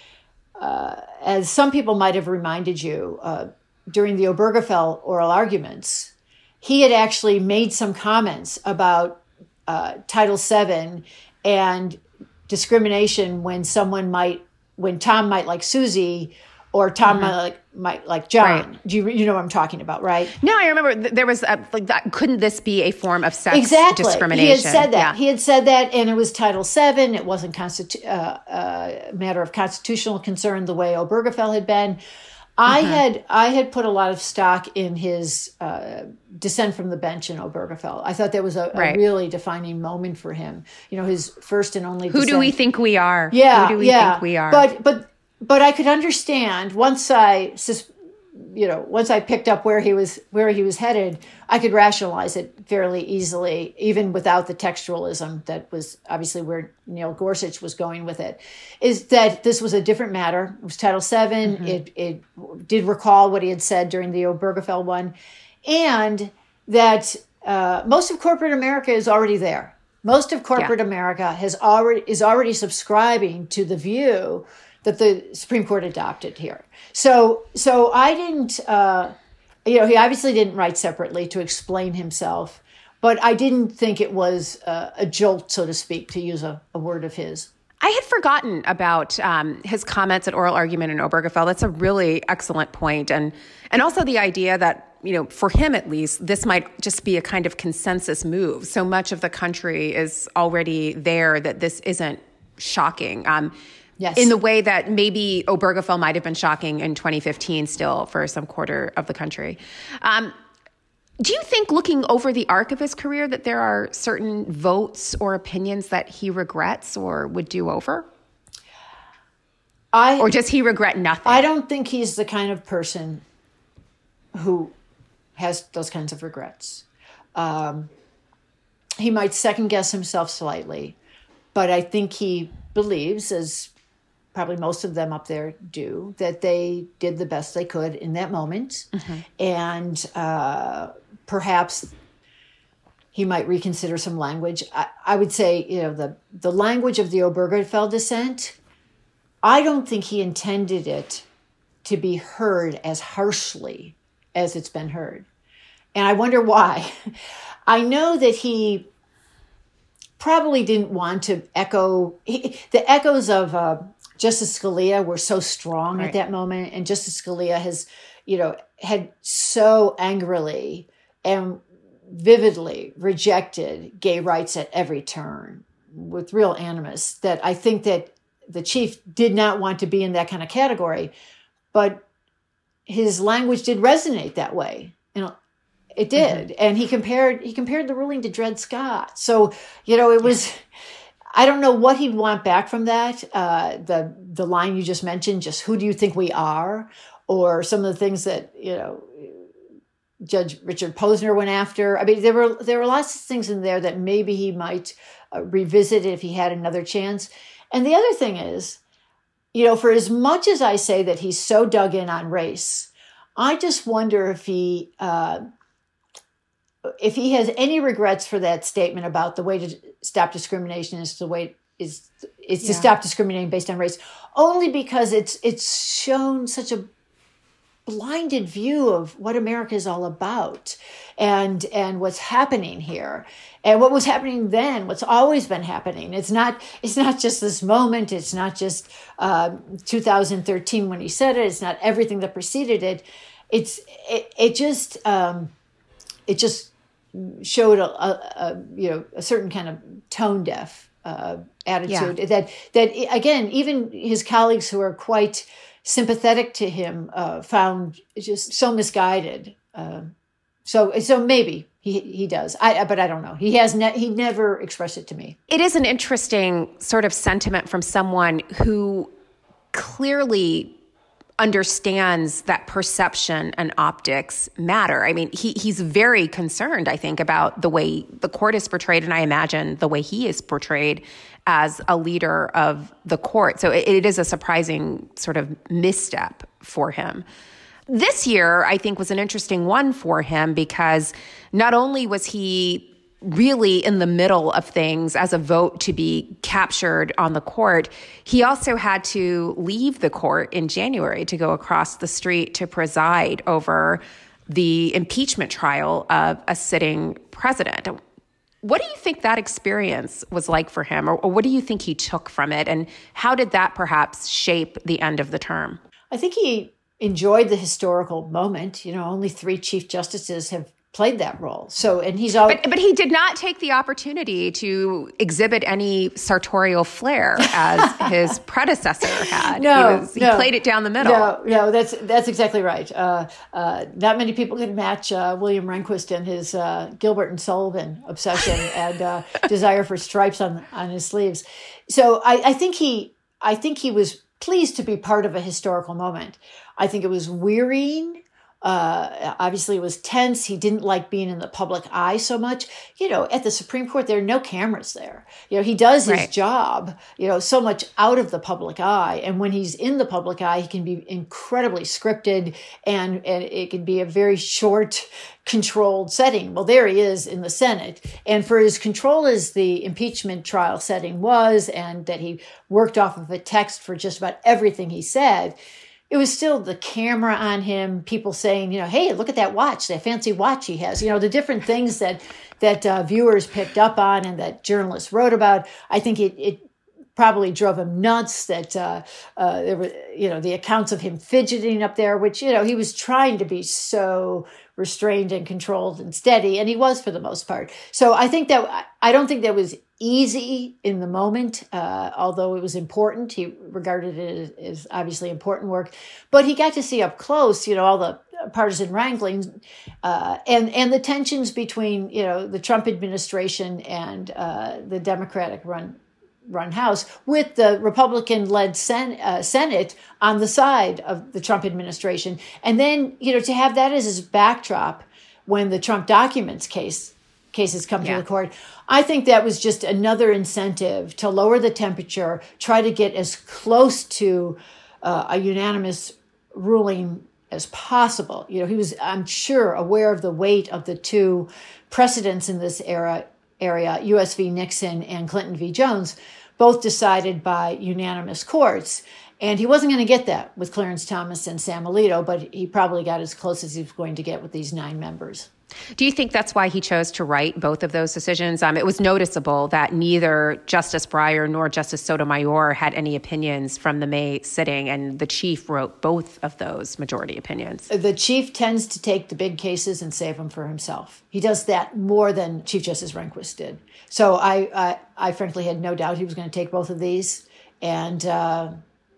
uh, as some people might have reminded you, uh, during the Obergefell oral arguments, he had actually made some comments about uh, Title seven and discrimination when someone might, when Tom might like Susie, or Tom mm-hmm. might like might like John. Right. Do you you know what I'm talking about, right? No, I remember th- there was a, like that. Couldn't this be a form of sex exactly. discrimination? He had said that. Yeah. He had said that, and it was Title seven. It wasn't constitu- uh, uh, matter of constitutional concern the way Obergefell had been. I mm-hmm. had I had put a lot of stock in his uh, dissent from the bench in Obergefell. I thought that was a, right. a really defining moment for him. You know, his first and only. Who dissent. do we think we are? Yeah, Who do we yeah. think we are? But but but I could understand once I, you know, once I picked up where he was where he was headed, I could rationalize it fairly easily, even without the textualism that was obviously where Neil Gorsuch was going with it. Is that this was a different matter? It was Title seven. Mm-hmm. It it did recall what he had said during the Obergefell one, and that uh, most of corporate America is already there. Most of corporate yeah. America has already is already subscribing to the view that the Supreme Court adopted here. So, so I didn't, uh, you know, he obviously didn't write separately to explain himself, but I didn't think it was uh, a jolt, so to speak, to use a, a word of his. I had forgotten about um, his comments at oral argument in Obergefell. That's a really excellent point. And, and also the idea that, you know, for him at least, this might just be a kind of consensus move. So much of the country is already there that this isn't shocking. Um, Yes. In the way that maybe Obergefell might have been shocking in twenty fifteen still for some quarter of the country. Um, Do you think, looking over the arc of his career, that there are certain votes or opinions that he regrets or would do over? I, or does he regret nothing? I don't think he's the kind of person who has those kinds of regrets. Um, he might second guess himself slightly, but I think he believes, as probably most of them up there do, that they did the best they could in that moment. Mm-hmm. And uh, perhaps he might reconsider some language. I, I would say, you know, the, the language of the Obergefell dissent, I don't think he intended it to be heard as harshly as it's been heard. And I wonder why. I know that he probably didn't want to echo, he, the echoes of uh, Justice Scalia were so strong right. at that moment. And Justice Scalia has, you know, had so angrily and vividly rejected gay rights at every turn with real animus that I think that the chief did not want to be in that kind of category, but his language did resonate that way. You know, it did. Mm-hmm. And he compared, he compared the ruling to Dred Scott. So, you know, it was, I don't know what he'd want back from that. Uh, the, the line you just mentioned, just who do you think we are? Or some of the things that, you know, Judge Richard Posner went after. I mean, there were, there were lots of things in there that maybe he might uh, revisit if he had another chance. And the other thing is, you know, for as much as I say that he's so dug in on race, I just wonder if he, uh, if he has any regrets for that statement about the way to stop discrimination is the way is is to yeah. stop discriminating based on race, only because it's it's shown such a blinded view of what America is all about and and what's happening here and what was happening then, what's always been happening. It's not it's not just this moment. It's not just uh, two thousand thirteen when he said it. It's not everything that preceded it. It's it, it just um, it just showed a, a, a you know a certain kind of tone deaf uh, attitude yeah. that that again even his colleagues who are quite sympathetic to him uh, found just so misguided. Uh, so so maybe he he does, I but I don't know. He has ne- he never expressed it to me. It is an interesting sort of sentiment from someone who clearly understands that perception and optics matter. I mean, he he's very concerned, I think, about the way the court is portrayed, and I imagine the way he is portrayed as a leader of the court. So it, it is a surprising sort of misstep for him. This year, I think, was an interesting one for him because not only was he really in the middle of things as a vote to be captured on the court, he also had to leave the court in January to go across the street to preside over the impeachment trial of a sitting president. What do you think that experience was like for him, or, or what do you think he took from it, and how did that perhaps shape the end of the term? I think he enjoyed the historical moment. You know, only three Chief Justices have played that role. So, and he's always, but, but he did not take the opportunity to exhibit any sartorial flair as his predecessor had. No, he, was, he no, played it down the middle. No, no, that's that's exactly right. Uh, uh, not many people can match uh, William Rehnquist and his uh, Gilbert and Sullivan obsession and uh, desire for stripes on on his sleeves. So, I, I think he, I think he was pleased to be part of a historical moment. I think it was wearying. Uh, obviously, it was tense. He didn't like being in the public eye so much. You know, at the Supreme Court, there are no cameras there. You know, he does his right. job, you know, so much out of the public eye. And when he's in the public eye, he can be incredibly scripted and, and it can be a very short, controlled setting. Well, there he is in the Senate. And for as controlled as the impeachment trial setting was, and that he worked off of a text for just about everything he said, it was still the camera on him, people saying, you know, hey, look at that watch, that fancy watch he has. You know, the different things that that uh, viewers picked up on and that journalists wrote about. I think it, it probably drove him nuts. That uh, uh, there were, you know, the accounts of him fidgeting up there, which, you know, he was trying to be so restrained and controlled and steady, and he was for the most part. So I think that I don't think that was easy in the moment, uh, although it was important. He regarded it as, as obviously important work, but he got to see up close, you know, all the partisan wranglings uh, and and the tensions between, you know, the Trump administration and uh, the Democratic run run House, with the Republican-led Sen- uh, Senate on the side of the Trump administration. And then, you know, to have that as his backdrop when the Trump documents case cases come yeah. to the court, I think that was just another incentive to lower the temperature, try to get as close to uh, a unanimous ruling as possible. You know, he was, I'm sure, aware of the weight of the two precedents in this era area, U S v. Nixon and Clinton v. Jones, both decided by unanimous courts. And he wasn't going to get that with Clarence Thomas and Sam Alito, but he probably got as close as he was going to get with these nine members. Do you think that's why he chose to write both of those decisions? Um, it was noticeable that neither Justice Breyer nor Justice Sotomayor had any opinions from the May sitting, and the chief wrote both of those majority opinions. The chief tends to take the big cases and save them for himself. He does that more than Chief Justice Rehnquist did. So I, I, I frankly had no doubt he was going to take both of these, and uh,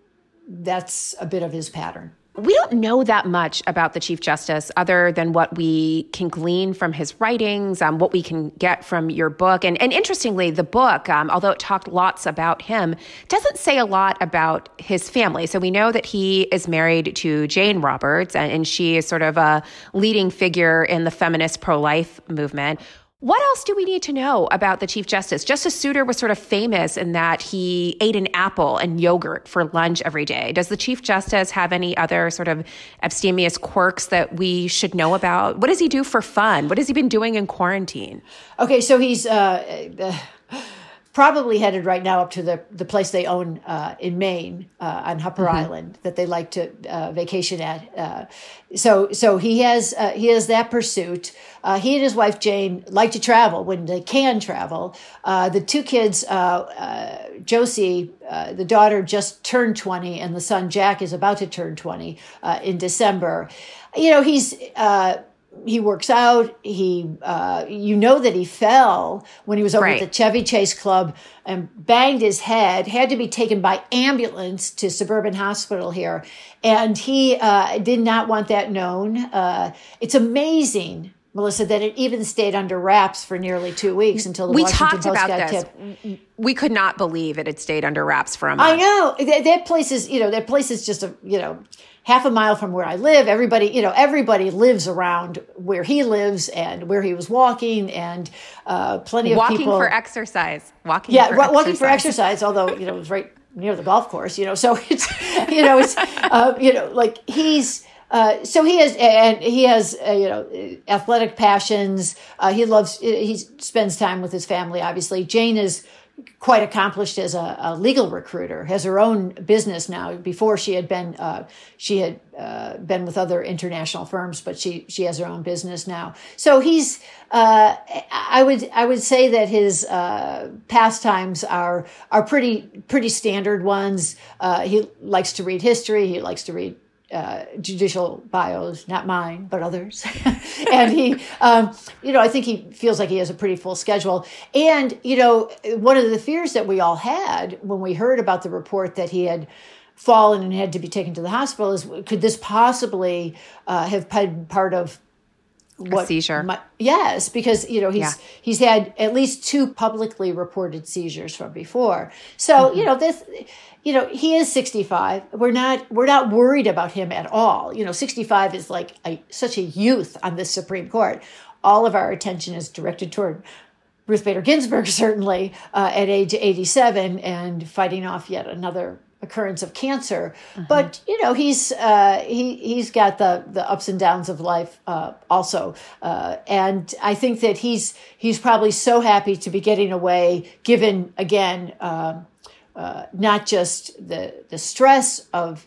that's a bit of his pattern. We don't know that much about the Chief Justice other than what we can glean from his writings, um, what we can get from your book. And, and interestingly, the book, um, although it talked lots about him, doesn't say a lot about his family. So we know that he is married to Jane Roberts, and, and she is sort of a leading figure in the feminist pro-life movement. What else do we need to know about the Chief Justice? Justice Souter was sort of famous in that he ate an apple and yogurt for lunch every day. Does the Chief Justice have any other sort of abstemious quirks that we should know about? What does he do for fun? What has he been doing in quarantine? Okay, so he's uh, uh, probably headed right now up to the, the place they own uh, in Maine uh, on Hupper mm-hmm. Island that they like to uh, vacation at. Uh, so so he has uh, he has that pursuit. Uh, he and his wife, Jane, like to travel when they can travel. Uh, the two kids, uh, uh, Josie, uh, the daughter, just turned twenty, and the son, Jack, is about to turn twenty uh, in December. You know, he's... Uh, He works out. He, uh, you know that he fell when he was over right. at the Chevy Chase Club and banged his head, had to be taken by ambulance to Suburban Hospital here. And he uh, did not want that known. Uh, it's amazing, Melissa, that it even stayed under wraps for nearly two weeks until the we Washington talked Post about got this. tipped. We could not believe it had stayed under wraps for a month. I know. That, that place is, you know, that place is just a, you know, half a mile from where I live. Everybody, you know, everybody lives around where he lives and where he was walking, and uh, plenty of walking people. Walking for exercise. Walking yeah, for walking exercise. for exercise, although, you know, it was right near the golf course, you know, so it's, you know, it's, uh, you know, like he's, Uh, so he has, and he has, uh, you know, athletic passions. Uh, he loves, he spends time with his family, obviously. Jane is quite accomplished as a, a legal recruiter, has her own business now. Before she had been, uh, she had uh, been with other international firms, but she, she has her own business now. So he's, uh, I would, I would say that his, uh, pastimes are, are pretty, pretty standard ones. Uh, he likes to read history. He likes to read Uh, judicial bios, not mine, but others. And he, um, you know, I think he feels like he has a pretty full schedule. And, you know, one of the fears that we all had when we heard about the report that he had fallen and had to be taken to the hospital is, could this possibly uh, have been part of what? A seizure. My, yes, because, you know, he's, yeah. he's had at least two publicly reported seizures from before. So, mm-hmm. you know, this... You know, he is sixty-five. We're not we're not worried about him at all. You know, sixty-five is like a, such a youth on this Supreme Court. All of our attention is directed toward Ruth Bader Ginsburg, certainly, uh, at age eighty-seven and fighting off yet another occurrence of cancer. Mm-hmm. But, you know, he's uh, he, he's got the, the ups and downs of life uh, also. Uh, and I think that he's he's probably so happy to be getting away, given, again, um, Uh, not just the the stress of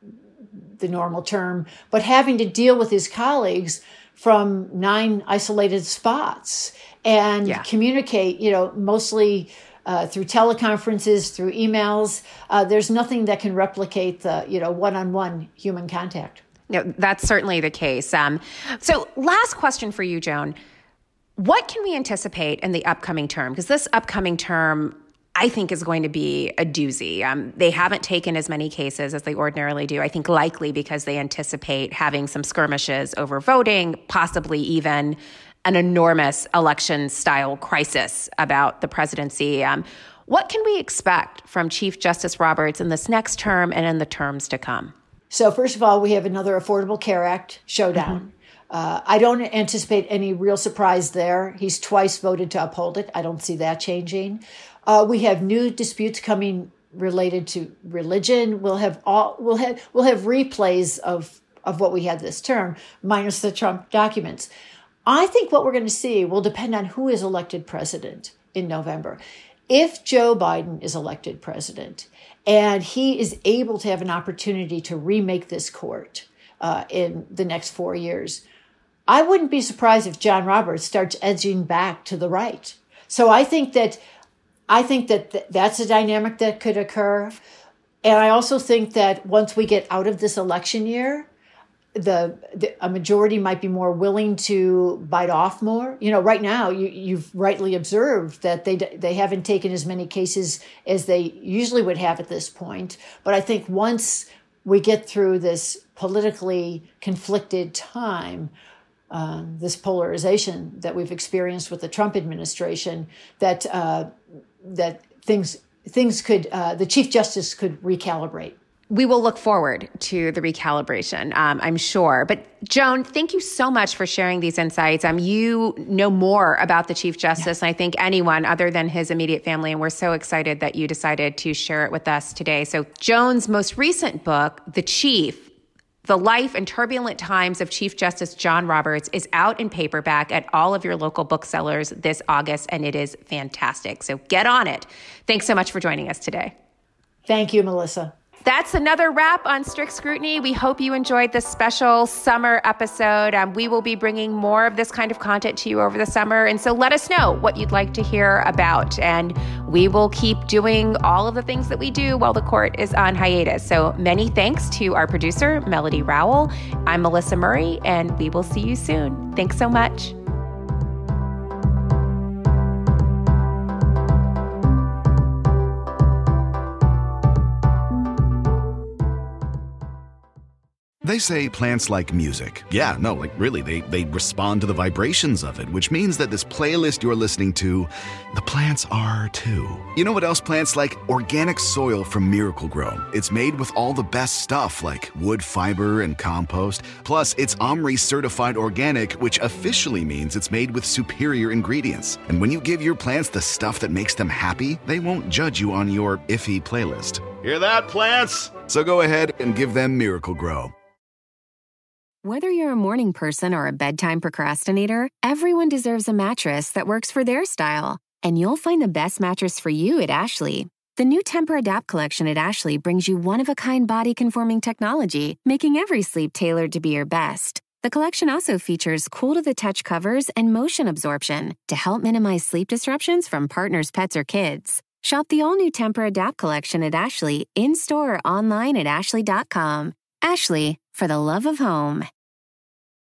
the normal term, but having to deal with his colleagues from nine isolated spots. and Yeah. communicate, you know, mostly uh, through teleconferences, through emails. Uh, there's nothing that can replicate the, you know, one-on-one human contact. No, that's certainly the case. Um, so last question for you, Joan. What can we anticipate in the upcoming term? Because this upcoming term, I think, is going to be a doozy. Um, they haven't taken as many cases as they ordinarily do, I think likely because they anticipate having some skirmishes over voting, possibly even an enormous election-style crisis about the presidency. Um, what can we expect from Chief Justice Roberts in this next term and in the terms to come? So first of all, we have another Affordable Care Act showdown. Mm-hmm. Uh, I don't anticipate any real surprise there. He's twice voted to uphold it. I don't see that changing. Uh, we have new disputes coming related to religion. We'll have all we'll have we'll have replays of of what we had this term, minus the Trump documents. I think what we're going to see will depend on who is elected president in November. If Joe Biden is elected president and he is able to have an opportunity to remake this court uh, in the next four years, I wouldn't be surprised if John Roberts starts edging back to the right. So I think that I think that th- that's a dynamic that could occur. And I also think that once we get out of this election year, the, the a majority might be more willing to bite off more. You know, right now, you, you've rightly observed that they they haven't taken as many cases as they usually would have at this point. But I think once we get through this politically conflicted time, uh, this polarization that we've experienced with the Trump administration, that uh, that things things could uh, the Chief Justice could recalibrate. We will look forward to the recalibration, um, I'm sure. But Joan, thank you so much for sharing these insights. Um, you know more about the Chief Justice than I think anyone other than his immediate family, and we're so excited that you decided to share it with us today. So Joan's most recent book, The Chief, The Life and Turbulent Times of Chief Justice John Roberts, is out in paperback at all of your local booksellers this August, and it is fantastic. So get on it. Thanks so much for joining us today. Thank you, Melissa. That's another wrap on Strict Scrutiny. We hope you enjoyed this special summer episode. Um, we will be bringing more of this kind of content to you over the summer. And so let us know what you'd like to hear about. And we will keep doing all of the things that we do while the court is on hiatus. So many thanks to our producer, Melody Rowell. I'm Melissa Murray, and we will see you soon. Thanks so much. They say plants like music. Yeah, no, like really, they, they respond to the vibrations of it, which means that this playlist you're listening to, the plants are too. You know what else plants like? Organic soil from Miracle-Gro. It's made with all the best stuff like wood fiber and compost. Plus, it's OMRI certified organic, which officially means it's made with superior ingredients. And when you give your plants the stuff that makes them happy, they won't judge you on your iffy playlist. Hear that, plants? So go ahead and give them Miracle-Gro. Whether you're a morning person or a bedtime procrastinator, everyone deserves a mattress that works for their style. And you'll find the best mattress for you at Ashley. The new Tempur-Adapt collection at Ashley brings you one-of-a-kind body-conforming technology, making every sleep tailored to be your best. The collection also features cool-to-the-touch covers and motion absorption to help minimize sleep disruptions from partners, pets, or kids. Shop the all-new Tempur-Adapt collection at Ashley in-store or online at ashley dot com. Ashley, for the love of home.